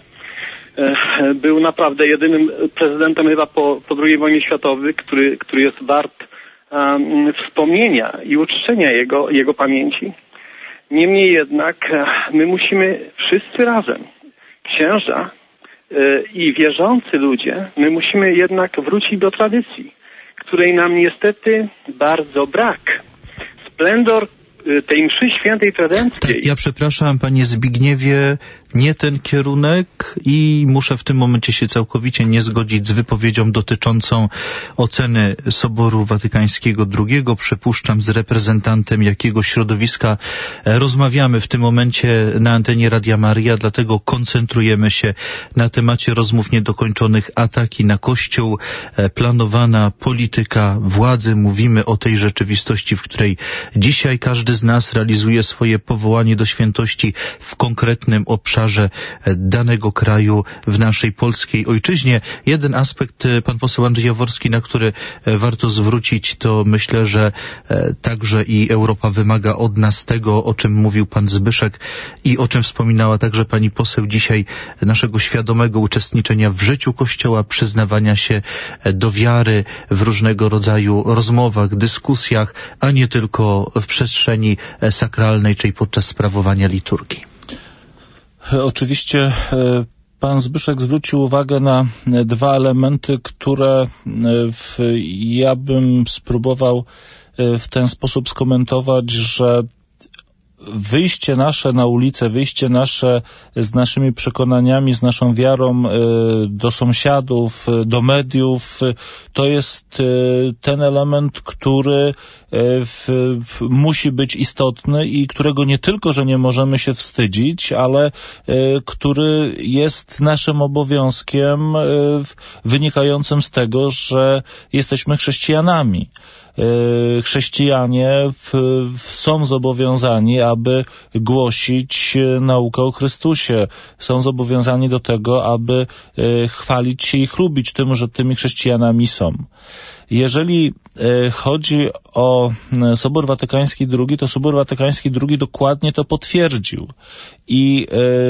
Był naprawdę jedynym prezydentem chyba po II wojnie światowej, który jest wart wspomnienia i uczczenia jego pamięci. Niemniej jednak my musimy wszyscy razem, księża i wierzący ludzie, my musimy jednak wrócić do tradycji, której nam niestety bardzo brak. Splendor tej mszy świętej trydenckiej. Tak, ja przepraszam, panie Zbigniewie, nie ten kierunek i muszę w tym momencie się całkowicie nie zgodzić z wypowiedzią dotyczącą oceny Soboru Watykańskiego II. Przypuszczam, z reprezentantem jakiego środowiska rozmawiamy w tym momencie na antenie Radia Maryja, dlatego koncentrujemy się na temacie rozmów niedokończonych, ataki na Kościół, planowana polityka władzy. Mówimy o tej rzeczywistości, w której dzisiaj każdy z nas realizuje swoje powołanie do świętości w konkretnym obszarze danego kraju w naszej polskiej ojczyźnie. Jeden aspekt, pan poseł Andrzej Jaworski, na który warto zwrócić, to myślę, że także i Europa wymaga od nas tego, o czym mówił pan Zbyszek i o czym wspominała także pani poseł dzisiaj, naszego świadomego uczestniczenia w życiu Kościoła, przyznawania się do wiary w różnego rodzaju rozmowach, dyskusjach, a nie tylko w przestrzeni sakralnej, czyli podczas sprawowania liturgii. Oczywiście pan Zbyszek zwrócił uwagę na dwa elementy, które ja bym spróbował w ten sposób skomentować, że wyjście nasze na ulicę, wyjście nasze z naszymi przekonaniami, z naszą wiarą do sąsiadów, do mediów, to jest ten element, który musi być istotny i którego nie tylko, że nie możemy się wstydzić, ale który jest naszym obowiązkiem wynikającym z tego, że jesteśmy chrześcijanami. Chrześcijanie są zobowiązani, aby głosić naukę o Chrystusie. Są zobowiązani do tego, aby chwalić się i chlubić tym, że tymi chrześcijanami są. Jeżeli chodzi o Sobór Watykański II, to Sobór Watykański II dokładnie to potwierdził. I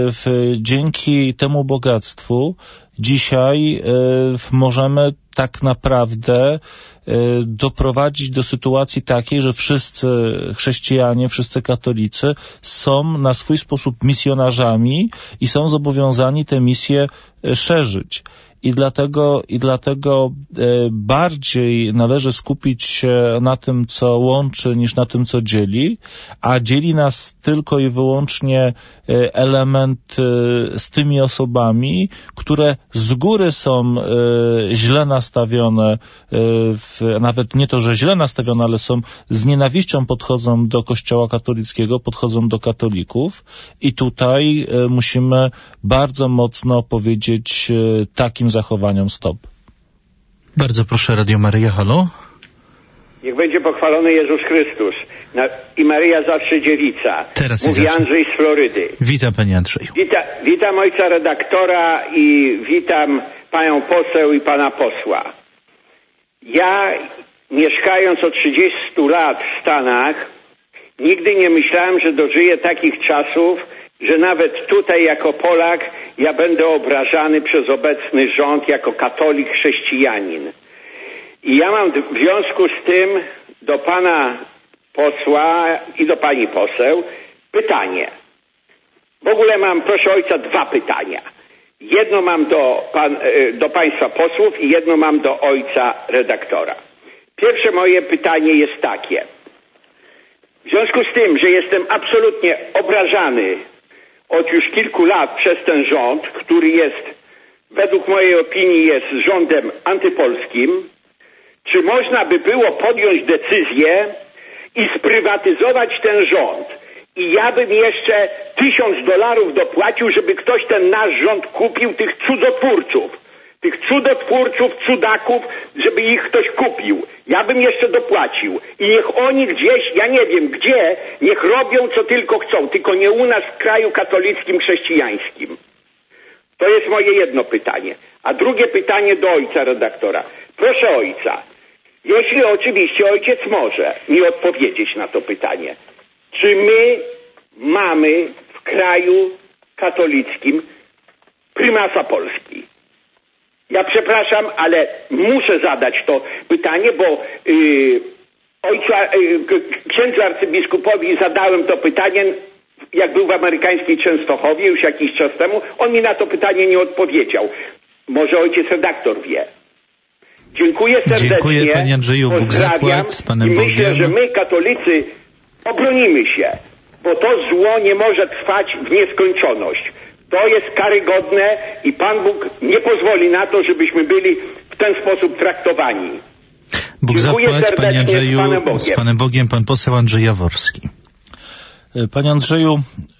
dzięki temu bogactwu dzisiaj możemy tak naprawdę doprowadzić do sytuacji takiej, że wszyscy chrześcijanie, wszyscy katolicy są na swój sposób misjonarzami i są zobowiązani tę misję szerzyć. I dlatego bardziej należy skupić się na tym, co łączy, niż na tym, co dzieli, a dzieli nas tylko i wyłącznie element z tymi osobami, które z góry są źle nastawione, nawet nie to, że źle nastawione, ale są z nienawiścią podchodzą do Kościoła katolickiego, podchodzą do katolików i tutaj musimy bardzo mocno powiedzieć takim zachowaniom stop. Bardzo proszę, Radio Maryja, halo? Niech będzie pochwalony Jezus Chrystus i Maryja zawsze dziewica. Teraz mówi Andrzej z Florydy. Witam, panie Andrzeju. Witam ojca redaktora i witam panią poseł i pana posła. Ja, mieszkając od 30 lat w Stanach, nigdy nie myślałem, że dożyję takich czasów, że nawet tutaj jako Polak ja będę obrażany przez obecny rząd jako katolik chrześcijanin. I ja mam w związku z tym do pana posła i do pani poseł pytanie. W ogóle mam, proszę ojca, dwa pytania. Jedno mam do państwa posłów i jedno mam do ojca redaktora. Pierwsze moje pytanie jest takie. W związku z tym, że jestem absolutnie obrażany od już kilku lat przez ten rząd, który jest według mojej opinii jest rządem antypolskim, czy można by było podjąć decyzję i sprywatyzować ten rząd. I ja bym jeszcze $1000 dopłacił, żeby ktoś ten nasz rząd kupił, tych cudotwórców, cudaków, żeby ich ktoś kupił. Ja bym jeszcze dopłacił. I niech oni gdzieś, ja nie wiem gdzie, niech robią co tylko chcą, tylko nie u nas w kraju katolickim, chrześcijańskim. To jest moje jedno pytanie. A drugie pytanie do ojca redaktora. Proszę ojca, jeśli oczywiście ojciec może mi odpowiedzieć na to pytanie, czy my mamy w kraju katolickim prymasa Polski? Ja przepraszam, ale muszę zadać to pytanie, bo księdzu arcybiskupowi zadałem to pytanie, jak był w amerykańskiej Częstochowie już jakiś czas temu. On mi na to pytanie nie odpowiedział. Może ojciec redaktor wie. Dziękuję serdecznie. Dziękuję, panie Andrzeju, Bóg zapłać z Panem Bogiem. Myślę, że my katolicy obronimy się, bo to zło nie może trwać w nieskończoność. To jest karygodne i Pan Bóg nie pozwoli na to, żebyśmy byli w ten sposób traktowani. Bóg zapłać, panie Andrzeju, z Panem Bogiem, pan poseł Andrzej Jaworski. Panie Andrzeju,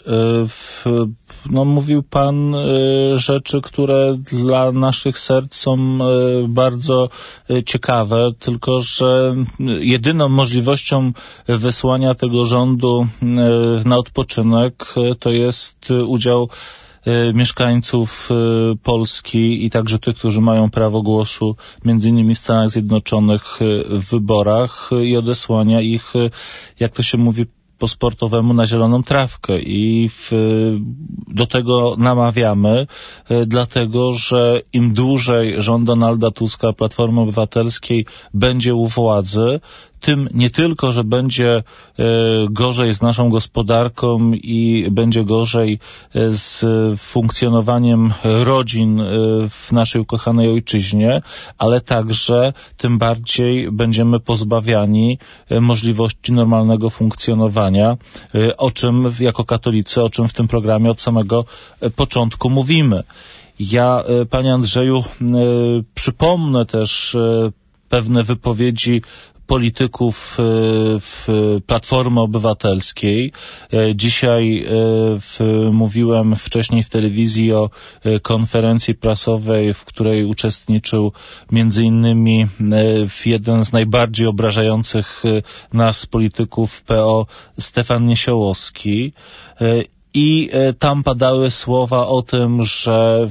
mówił pan rzeczy, które dla naszych serc są bardzo ciekawe, tylko że jedyną możliwością wysłania tego rządu na odpoczynek to jest udział mieszkańców Polski i także tych, którzy mają prawo głosu, między innymi w Stanach Zjednoczonych, w wyborach i odesłania ich, jak to się mówi po sportowemu, na zieloną trawkę. I do tego namawiamy, dlatego że im dłużej rząd Donalda Tuska, Platformy Obywatelskiej będzie u władzy, tym nie tylko, że będzie gorzej z naszą gospodarką i będzie gorzej z funkcjonowaniem rodzin w naszej ukochanej ojczyźnie, ale także tym bardziej będziemy pozbawiani możliwości normalnego funkcjonowania, o czym jako katolicy, o czym w tym programie od samego początku mówimy. Ja, panie Andrzeju, przypomnę też pewne wypowiedzi polityków w Platformy Obywatelskiej. Dzisiaj mówiłem wcześniej w telewizji o konferencji prasowej, w której uczestniczył między innymi jeden z najbardziej obrażających nas polityków PO, Stefan Niesiołowski. I tam padały słowa o tym, że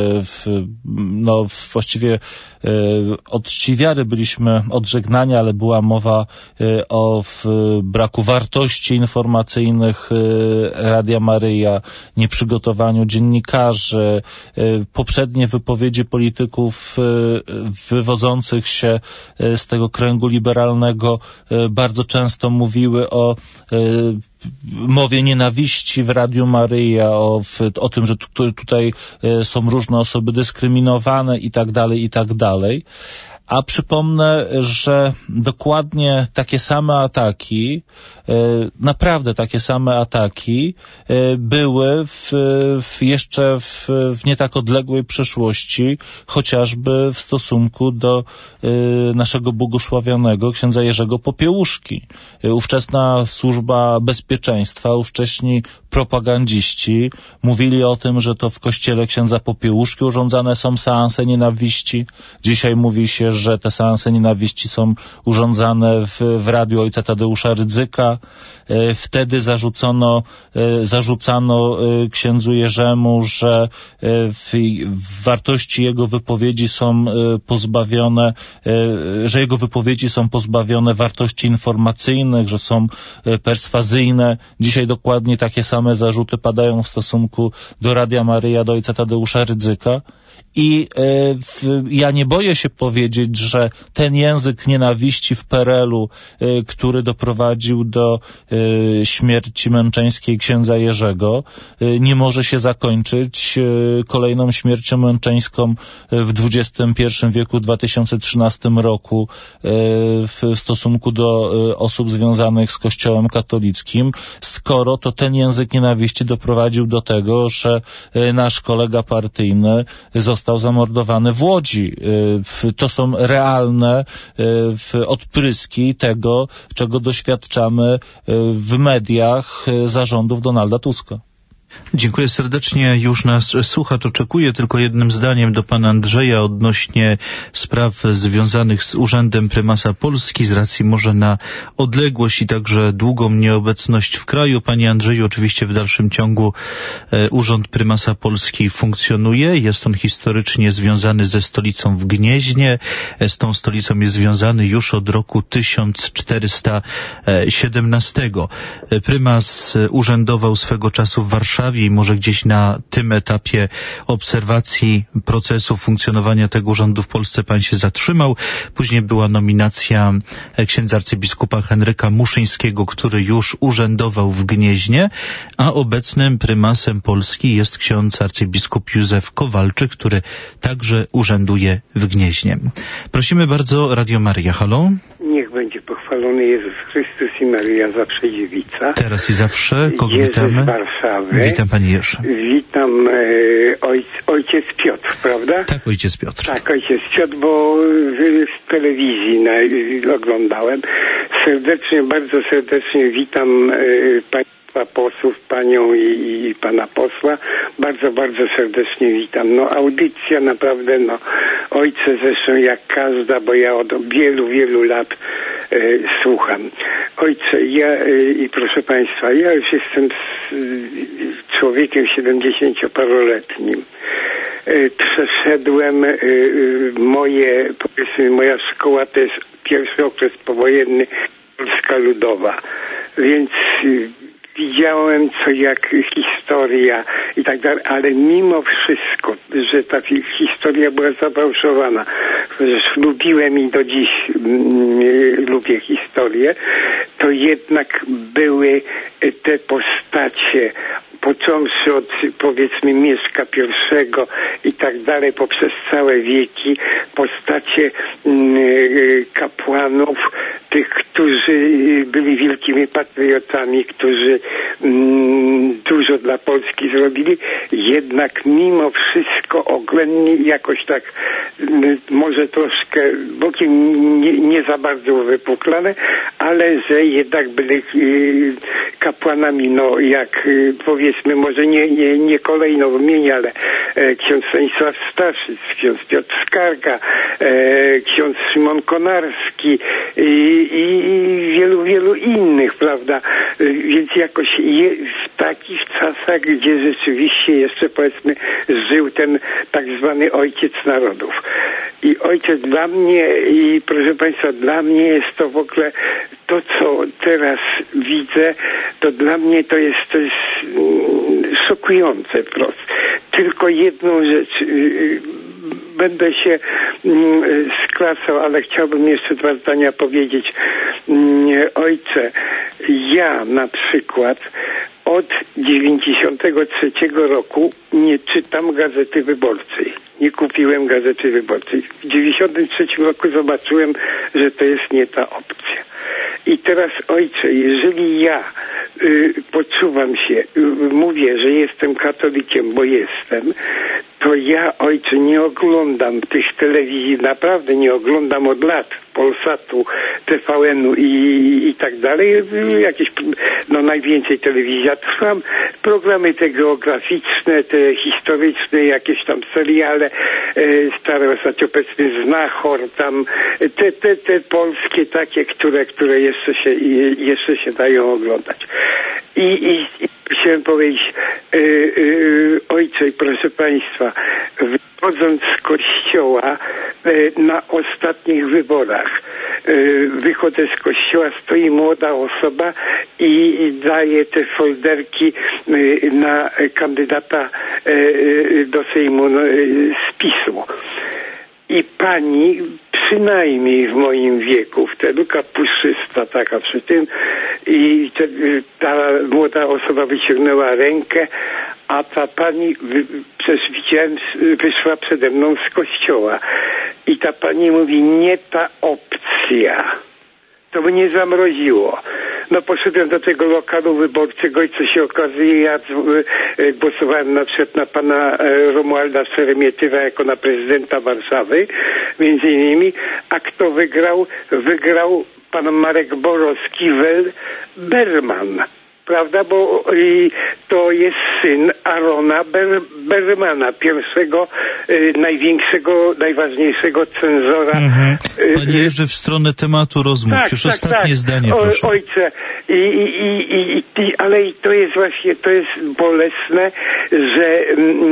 właściwie od czci wiary byliśmy odżegnani, ale była mowa o braku wartości informacyjnych Radia Maryja, nieprzygotowaniu dziennikarzy. Poprzednie wypowiedzi polityków wywodzących się z tego kręgu liberalnego bardzo często mówiły o mowie nienawiści w Radiu Maryja, o tym, że tutaj są różne osoby dyskryminowane i tak dalej, i tak dalej. A przypomnę, że dokładnie takie same ataki, naprawdę takie same ataki były jeszcze w nie tak odległej przeszłości, chociażby w stosunku do naszego błogosławionego księdza Jerzego Popiełuszki. Ówczesna służba bezpieczeństwa, ówcześni propagandziści mówili o tym, że to w kościele księdza Popiełuszki urządzane są seanse nienawiści. Dzisiaj mówi się, że te seanse nienawiści są urządzane w radiu ojca Tadeusza Rydzyka. Wtedy zarzucano księdzu Jerzemu, że wartości jego wypowiedzi są pozbawione, że jego wypowiedzi są pozbawione wartości informacyjnych, że są perswazyjne. Dzisiaj dokładnie takie same zarzuty padają w stosunku do Radia Maryja, do ojca Tadeusza Rydzyka. I ja nie boję się powiedzieć, powiedzieć, że ten język nienawiści w PRL-u, który doprowadził do śmierci męczeńskiej księdza Jerzego, nie może się zakończyć kolejną śmiercią męczeńską w XXI wieku, 2013 roku w stosunku do osób związanych z Kościołem katolickim, skoro to ten język nienawiści doprowadził do tego, że nasz kolega partyjny został zamordowany w Łodzi. To są realne odpryski tego, czego doświadczamy w mediach zarządów Donalda Tuska. Dziękuję serdecznie. Już nas słuchacz oczekuje. Tylko jednym zdaniem do pana Andrzeja odnośnie spraw związanych z Urzędem Prymasa Polski z racji może na odległość i także długą nieobecność w kraju. Panie Andrzeju, oczywiście w dalszym ciągu Urząd Prymasa Polski funkcjonuje. Jest on historycznie związany ze stolicą w Gnieźnie. Z tą stolicą jest związany już od roku 1417. Prymas urzędował swego czasu w Warszawie i może gdzieś na tym etapie obserwacji procesu funkcjonowania tego urzędu w Polsce pan się zatrzymał. Później była nominacja księdza arcybiskupa Henryka Muszyńskiego, który już urzędował w Gnieźnie, a obecnym prymasem Polski jest ksiądz arcybiskup Józef Kowalczyk, który także urzęduje w Gnieźnie. Prosimy bardzo, Radio Maryja. Halo? Niech będzie pochwalony Jezus Chrystus i Maryja zawsze dziewica. Teraz i zawsze. Kogo Jerzy witamy? z Warszawy. Witam Panie Jerzy. Witam ojciec Piotr, prawda? Tak, ojciec Piotr. Tak, ojciec Piotr, bo w telewizji oglądałem. Bardzo serdecznie witam państwa posłów, panią i pana posła. Bardzo serdecznie witam. No audycja naprawdę, ojcze zresztą jak każda, bo ja od wielu lat słucham. Ojcze, i proszę państwa, ja już jestem człowiekiem 70-paroletnim. Przeszedłem moja szkoła to jest pierwszy okres powojenny, Polska Ludowa, więc widziałem co jak historia i tak dalej, ale mimo wszystko, że ta historia była zafałszowana, chociaż lubiłem i do dziś lubię historię, to jednak były te postacie, począwszy od powiedzmy Mieszka I i tak dalej poprzez całe wieki, postacie kapłanów, tych, którzy byli wielkimi patriotami, którzy dużo dla Polski zrobili, jednak mimo wszystko oględnie jakoś tak może troszkę bokiem nie za bardzo wypuklane, ale że jednak byli kapłanami, jak powiedzmy, może nie kolejno wymienię, ale ksiądz Stanisław Staszyc, ksiądz Piotr Skarga, ksiądz Szymon Konarski i wielu innych, prawda? Więc jakoś w takich czasach, gdzie rzeczywiście jeszcze powiedzmy żył ten tak zwany ojciec narodów. I ojciec dla mnie, i proszę państwa, dla mnie jest to w ogóle to, co teraz widzę, to dla mnie to jest szokujące wprost. Tylko jedną rzecz, będę się skracał, ale chciałbym jeszcze 2 zdania powiedzieć. Ojcze, ja na przykład od 93 roku nie czytam Gazety Wyborczej. Nie kupiłem Gazety Wyborczej. W 93 roku zobaczyłem, że to jest nie ta opcja. I teraz, ojcze, jeżeli ja poczuwam się, mówię, że jestem katolikiem, bo jestem, to ja, ojcze, nie oglądam tych telewizji, naprawdę nie oglądam od lat Polsatu, TVN-u i tak dalej. Jakieś, najwięcej telewizja trwam. Programy te geograficzne, te historyczne, jakieś tam seriale, stare ostatnio powiedzmy Znachor, tam te polskie takie, które jeszcze się dają oglądać. I chciałem powiedzieć, ojcze, proszę państwa, wychodząc z kościoła na ostatnich wyborach, wychodzę z kościoła, stoi młoda osoba i daje te folderki na kandydata do Sejmu z PiS-u. I pani przynajmniej w moim wieku, wtedy kapuszysta taka przy tym, i ta młoda osoba wyciągnęła rękę, a ta pani, przecież widziałem, wyszła przede mną z kościoła i ta pani mówi, nie ta opcja. To mnie zamroziło. No poszedłem do tego lokalu wyborczego i co się okazuje, ja głosowałem na przykład na pana Romualda Szeremietywa jako na prezydenta Warszawy, między innymi, a kto wygrał? Wygrał pan Marek Borowski-Berman. Prawda, bo to jest syn Arona Bermana, pierwszego, największego, najważniejszego cenzora. Panie Jerzy, w stronę tematu rozmów. Już ostatnie zdanie, proszę. Ojcze, ale to jest właśnie, to jest bolesne, że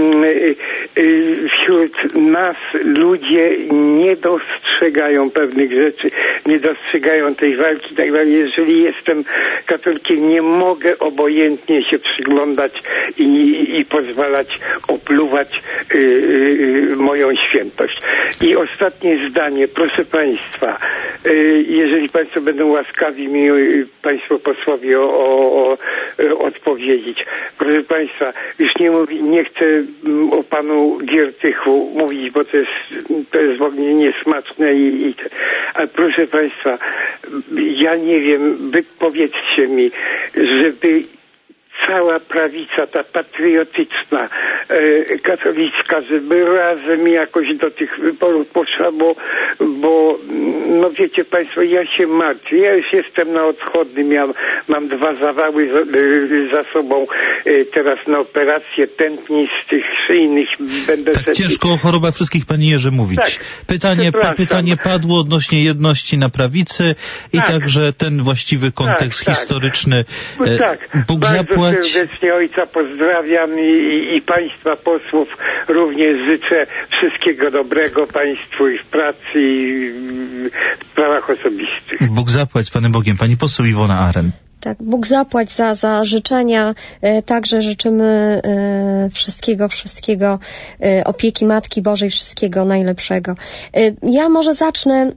wśród nas ludzie nie dostrzegają pewnych rzeczy, nie dostrzegają tej walki. Tak dalej. Jeżeli jestem katolikiem, nie mogę obojętnie się przyglądać i pozwalać opluwać moją świętość. I ostatnie zdanie, proszę Państwa, jeżeli Państwo będą łaskawi mi, Państwo posłowie, odpowiedzieć. Proszę Państwa, już nie chcę o panu Giertychu mówić, bo to jest w ogóle niesmaczne ale proszę Państwa, ja nie wiem, wy powiedzcie mi, żeby cała prawica, ta patriotyczna, katolicka, żeby razem jakoś do tych wyborów poszła, bo no wiecie Państwo, ja się martwię, ja już jestem na odchodnym, ja mam 2 zawały za sobą, teraz na operację tętnistych, szyjnych, będę tak ciężko o chorobach wszystkich, panie Jerzy, mówić. Tak, pytanie padło odnośnie jedności na prawicy i także ten właściwy kontekst historyczny. Bóg zapłać. Serdecznie ojca pozdrawiam i państwa posłów również życzę wszystkiego dobrego państwu i w pracy i w sprawach osobistych. Bóg zapłać z Panem Bogiem. Pani poseł Iwona Arendt. Tak, Bóg zapłać za życzenia. Także życzymy wszystkiego, opieki Matki Bożej, wszystkiego najlepszego. Ja może zacznę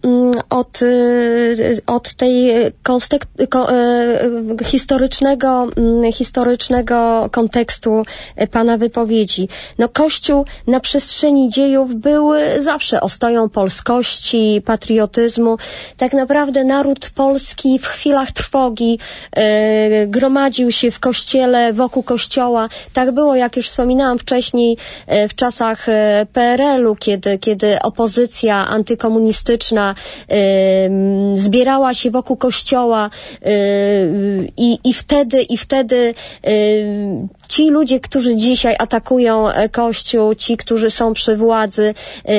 od tej historycznego kontekstu Pana wypowiedzi. No, Kościół na przestrzeni dziejów był zawsze ostoją polskości, patriotyzmu. Tak naprawdę naród polski w chwilach trwogi gromadził się w kościele, wokół kościoła. Tak było, jak już wspominałam wcześniej, w czasach PRL-u, kiedy opozycja antykomunistyczna zbierała się wokół kościoła i wtedy ci ludzie, którzy dzisiaj atakują Kościół, ci, którzy są przy władzy,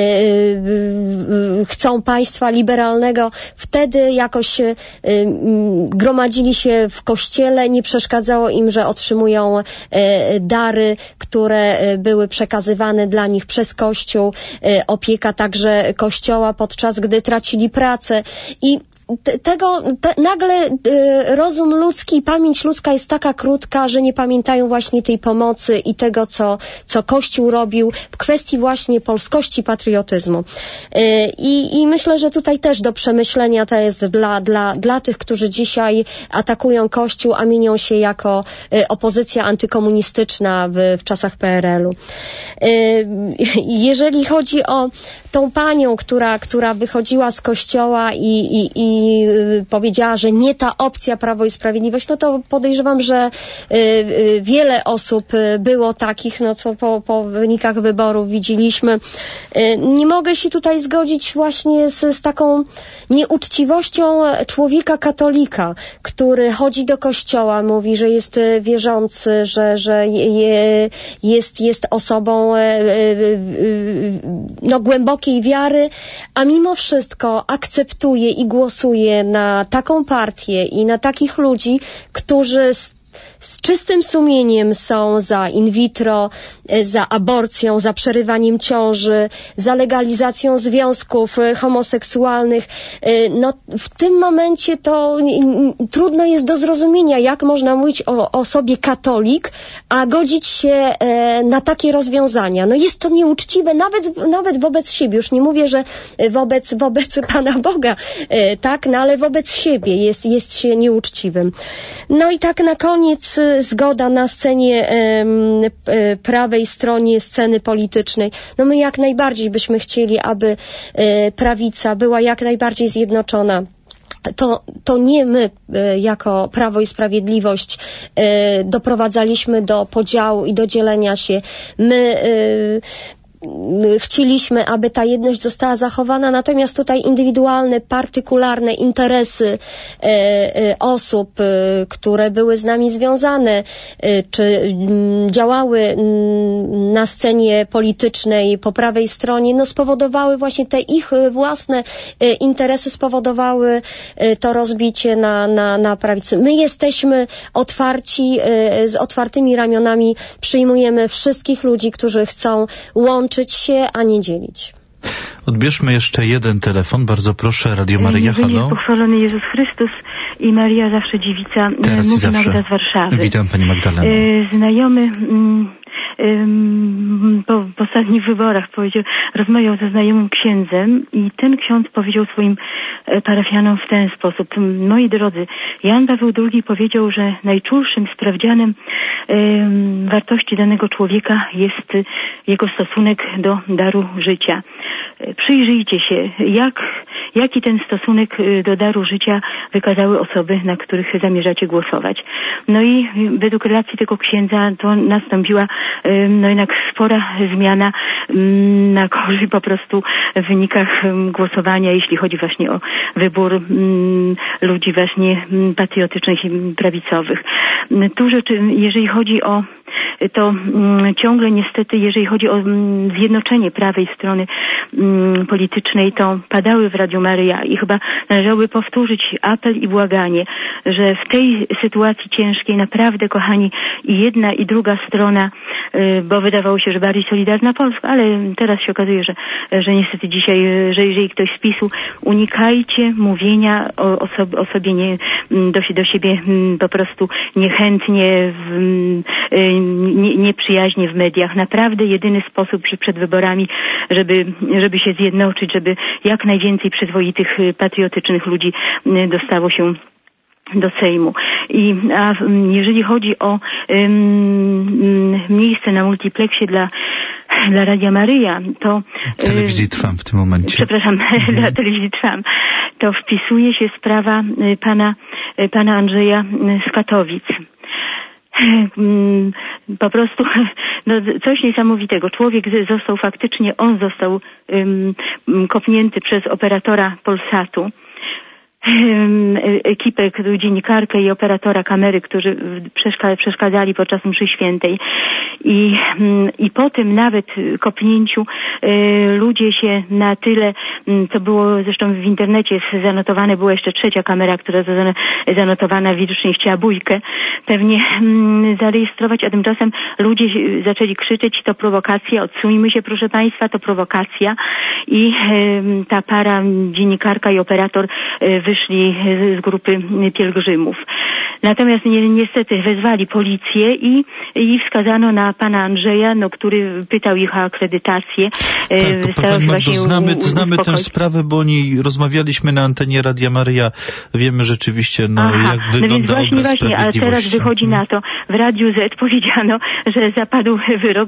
chcą państwa liberalnego, wtedy jakoś gromadzili się w kościele, nie przeszkadzało im, że otrzymują dary, które były przekazywane dla nich przez Kościół, opieka także Kościoła, podczas gdy tracili pracę i nagle rozum ludzki, pamięć ludzka jest taka krótka, że nie pamiętają właśnie tej pomocy i tego, co Kościół robił w kwestii właśnie polskości, patriotyzmu. I myślę, że tutaj też do przemyślenia to jest dla tych, którzy dzisiaj atakują Kościół, a mienią się jako opozycja antykomunistyczna w czasach PRL-u. Jeżeli chodzi o tą panią, która wychodziła z kościoła i powiedziała, że nie ta opcja Prawo i Sprawiedliwość, no to podejrzewam, że wiele osób było takich, no co po wynikach wyborów widzieliśmy. Nie mogę się tutaj zgodzić właśnie z taką nieuczciwością człowieka katolika, który chodzi do kościoła, mówi, że jest wierzący, że jest osobą no, głębokiej wiary, a mimo wszystko akceptuje i głosuje na taką partię i na takich ludzi, którzy z czystym sumieniem są za in vitro, za aborcją, za przerywaniem ciąży, za legalizacją związków homoseksualnych. No, w tym momencie to trudno jest do zrozumienia, jak można mówić o osobie katolik, a godzić się na takie rozwiązania. No jest to nieuczciwe nawet wobec siebie. Już nie mówię, że wobec Pana Boga, tak, no ale wobec siebie jest się nieuczciwym. No i tak na koniec zgoda na scenie prawej stronie sceny politycznej. No my jak najbardziej byśmy chcieli, aby prawica była jak najbardziej zjednoczona. To nie my jako Prawo i Sprawiedliwość doprowadzaliśmy do podziału i do dzielenia się. My chcieliśmy, aby ta jedność została zachowana, natomiast tutaj indywidualne, partykularne interesy osób, które były z nami związane, czy działały na scenie politycznej po prawej stronie, no spowodowały właśnie te ich własne interesy, spowodowały to rozbicie na prawicy. My jesteśmy otwarci, z otwartymi ramionami przyjmujemy wszystkich ludzi, którzy chcą łączyć się, a nie dzielić. Odbierzmy jeszcze jeden telefon. Bardzo proszę, Radio Maryja, halo. Niech pochwalony Jezus Chrystus i Maria zawsze dziewica. Teraz mówi zawsze. Magda z Warszawy. Witam Pani Magdaleno. Znajomy po ostatnich wyborach rozmawiał ze znajomym księdzem i ten ksiądz powiedział swoim parafianom w ten sposób: moi drodzy, Jan Paweł II powiedział, że najczulszym sprawdzianem wartości danego człowieka jest jego stosunek do daru życia. Przyjrzyjcie się, jaki ten stosunek do daru życia wykazały osoby, na których zamierzacie głosować. No i według relacji tego księdza to nastąpiła no jednak spora zmiana na korzyść po prostu w wynikach głosowania, jeśli chodzi właśnie o wybór ludzi właśnie patriotycznych i prawicowych. Tu jeżeli chodzi o to ciągle niestety, jeżeli chodzi o zjednoczenie prawej strony politycznej, to padały w Radiu Maryja i chyba należałoby powtórzyć apel i błaganie, że w tej sytuacji ciężkiej naprawdę, kochani, i jedna i druga strona, bo wydawało się, że bardziej Solidarna Polska, ale teraz się okazuje, że niestety dzisiaj, że jeżeli ktoś z PiS-u, unikajcie mówienia o sobie do siebie po prostu niechętnie, nieprzyjaźnie w mediach. Naprawdę jedyny sposób przed wyborami, żeby się zjednoczyć, żeby jak najwięcej przyzwoitych, patriotycznych ludzi dostało się do Sejmu. A jeżeli chodzi o miejsce na multiplexie dla Radia Maryja, to... Telewizji Trwam w tym momencie. Przepraszam, dla Telewizji Trwam. To wpisuje się sprawa pana Andrzeja z Katowic. Po prostu no, coś niesamowitego. Człowiek został kopnięty przez operatora Polsatu, ekipę, dziennikarkę i operatora kamery, którzy przeszkadzali podczas mszy świętej. I po tym nawet kopnięciu ludzie się na tyle, to było zresztą w internecie zanotowane, była jeszcze trzecia kamera, która zanotowana widocznie chciała bójkę pewnie zarejestrować, a tymczasem ludzie zaczęli krzyczeć: to prowokacja, odsuńmy się proszę Państwa, to prowokacja. I ta para, dziennikarka i operator, wyszli z grupy pielgrzymów. Natomiast niestety wezwali policję i wskazano na pana Andrzeja, który pytał ich o akredytację. Tak, pani Magdo, znamy tę sprawę, bo o niej rozmawialiśmy na antenie Radia Maryja. Wiemy rzeczywiście, jak wygląda obraz sprawiedliwości. Ale teraz wychodzi na to, w Radiu Z powiedziano, że zapadł wyrok,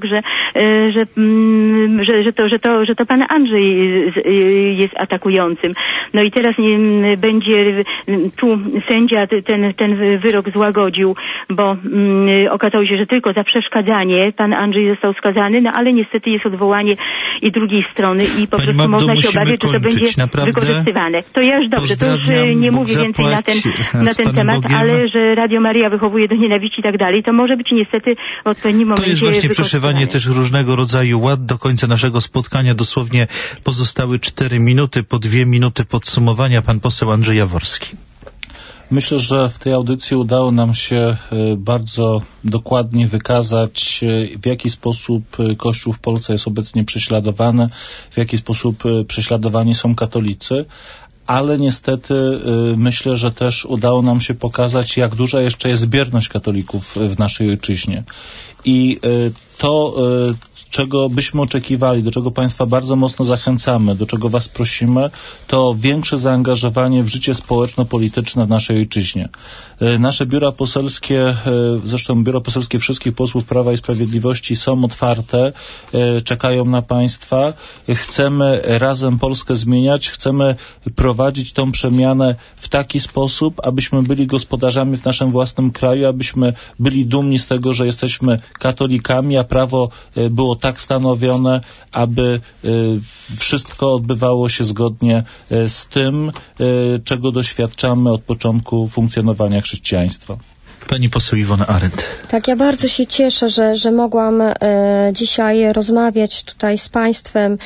że to pan Andrzej jest atakującym. No i teraz będzie tu sędzia ten wyrok złagodził, bo okazało się, że tylko za przeszkadzanie pan Andrzej został skazany, no ale niestety jest odwołanie i drugiej strony i po prostu można się obawiać, że to będzie wykorzystywane. To ja już dobrze, to już nie mówię więcej na ten temat, ale że Radio Maryja wychowuje do nienawiści i tak dalej, to może być niestety w odpowiednim momencie. To jest właśnie przeszywanie też różnego rodzaju ład. Do końca naszego spotkania dosłownie pozostały 4 minuty, po 2 minuty podsumowania. Pan poseł Andrzej Jaworski. Myślę, że w tej audycji udało nam się bardzo dokładnie wykazać, w jaki sposób Kościół w Polsce jest obecnie prześladowany, w jaki sposób prześladowani są katolicy, ale niestety myślę, że też udało nam się pokazać, jak duża jeszcze jest bierność katolików w naszej ojczyźnie. I to, czego byśmy oczekiwali, do czego Państwa bardzo mocno zachęcamy, do czego Was prosimy, to większe zaangażowanie w życie społeczno-polityczne w naszej ojczyźnie. Nasze biura poselskie, zresztą biura poselskie wszystkich posłów Prawa i Sprawiedliwości są otwarte, czekają na Państwa. Chcemy razem Polskę zmieniać, chcemy prowadzić tą przemianę w taki sposób, abyśmy byli gospodarzami w naszym własnym kraju, abyśmy byli dumni z tego, że jesteśmy katolikami, a prawo było tak stanowione, aby wszystko odbywało się zgodnie z tym, czego doświadczamy od początku funkcjonowania chrześcijaństwa. Pani poseł Iwona Arendt. Tak, ja bardzo się cieszę, że mogłam dzisiaj rozmawiać tutaj z Państwem,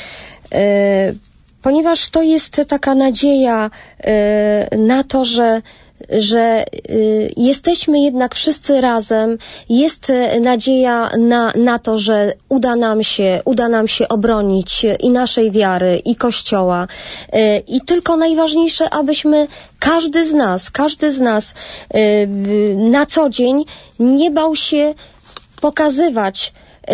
ponieważ to jest taka nadzieja na to, że jesteśmy jednak wszyscy razem, jest nadzieja na to, że uda nam się obronić i naszej wiary, i Kościoła. I tylko najważniejsze, abyśmy każdy z nas na co dzień nie bał się pokazywać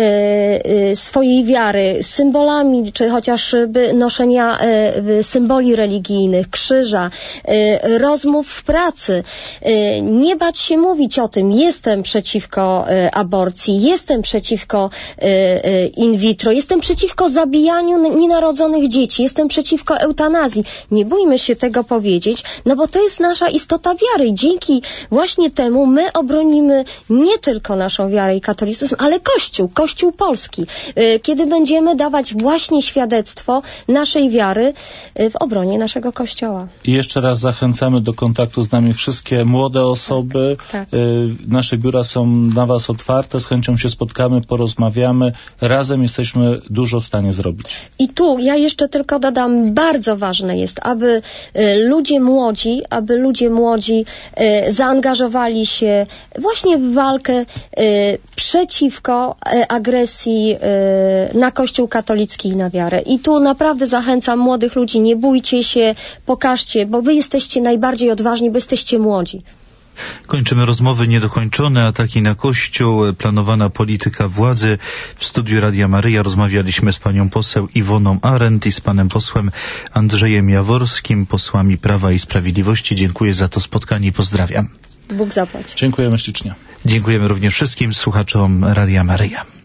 swojej wiary symbolami, czy chociażby noszenia symboli religijnych, krzyża, rozmów w pracy. Nie bać się mówić o tym, jestem przeciwko aborcji, jestem przeciwko in vitro, jestem przeciwko zabijaniu nienarodzonych dzieci, jestem przeciwko eutanazji. Nie bójmy się tego powiedzieć, no bo to jest nasza istota wiary i dzięki właśnie temu my obronimy nie tylko naszą wiarę i katolicyzm, ale Kościół polski, kiedy będziemy dawać właśnie świadectwo naszej wiary w obronie naszego Kościoła. I jeszcze raz zachęcamy do kontaktu z nami wszystkie młode osoby. Tak. Nasze biura są na Was otwarte, z chęcią się spotkamy, porozmawiamy. Razem jesteśmy dużo w stanie zrobić. I tu ja jeszcze tylko dodam, bardzo ważne jest, aby ludzie młodzi zaangażowali się właśnie w walkę przeciwko agresji na Kościół katolicki i na wiarę. I tu naprawdę zachęcam młodych ludzi, nie bójcie się, pokażcie, bo wy jesteście najbardziej odważni, bo jesteście młodzi. Kończymy rozmowy niedokończone, ataki na Kościół, planowana polityka władzy. W studiu Radia Maryja rozmawialiśmy z panią poseł Iwoną Arendt i z panem posłem Andrzejem Jaworskim, posłami Prawa i Sprawiedliwości. Dziękuję za to spotkanie i pozdrawiam. Bóg zapłać. Dziękujemy ślicznie. Dziękujemy również wszystkim słuchaczom Radia Maryja.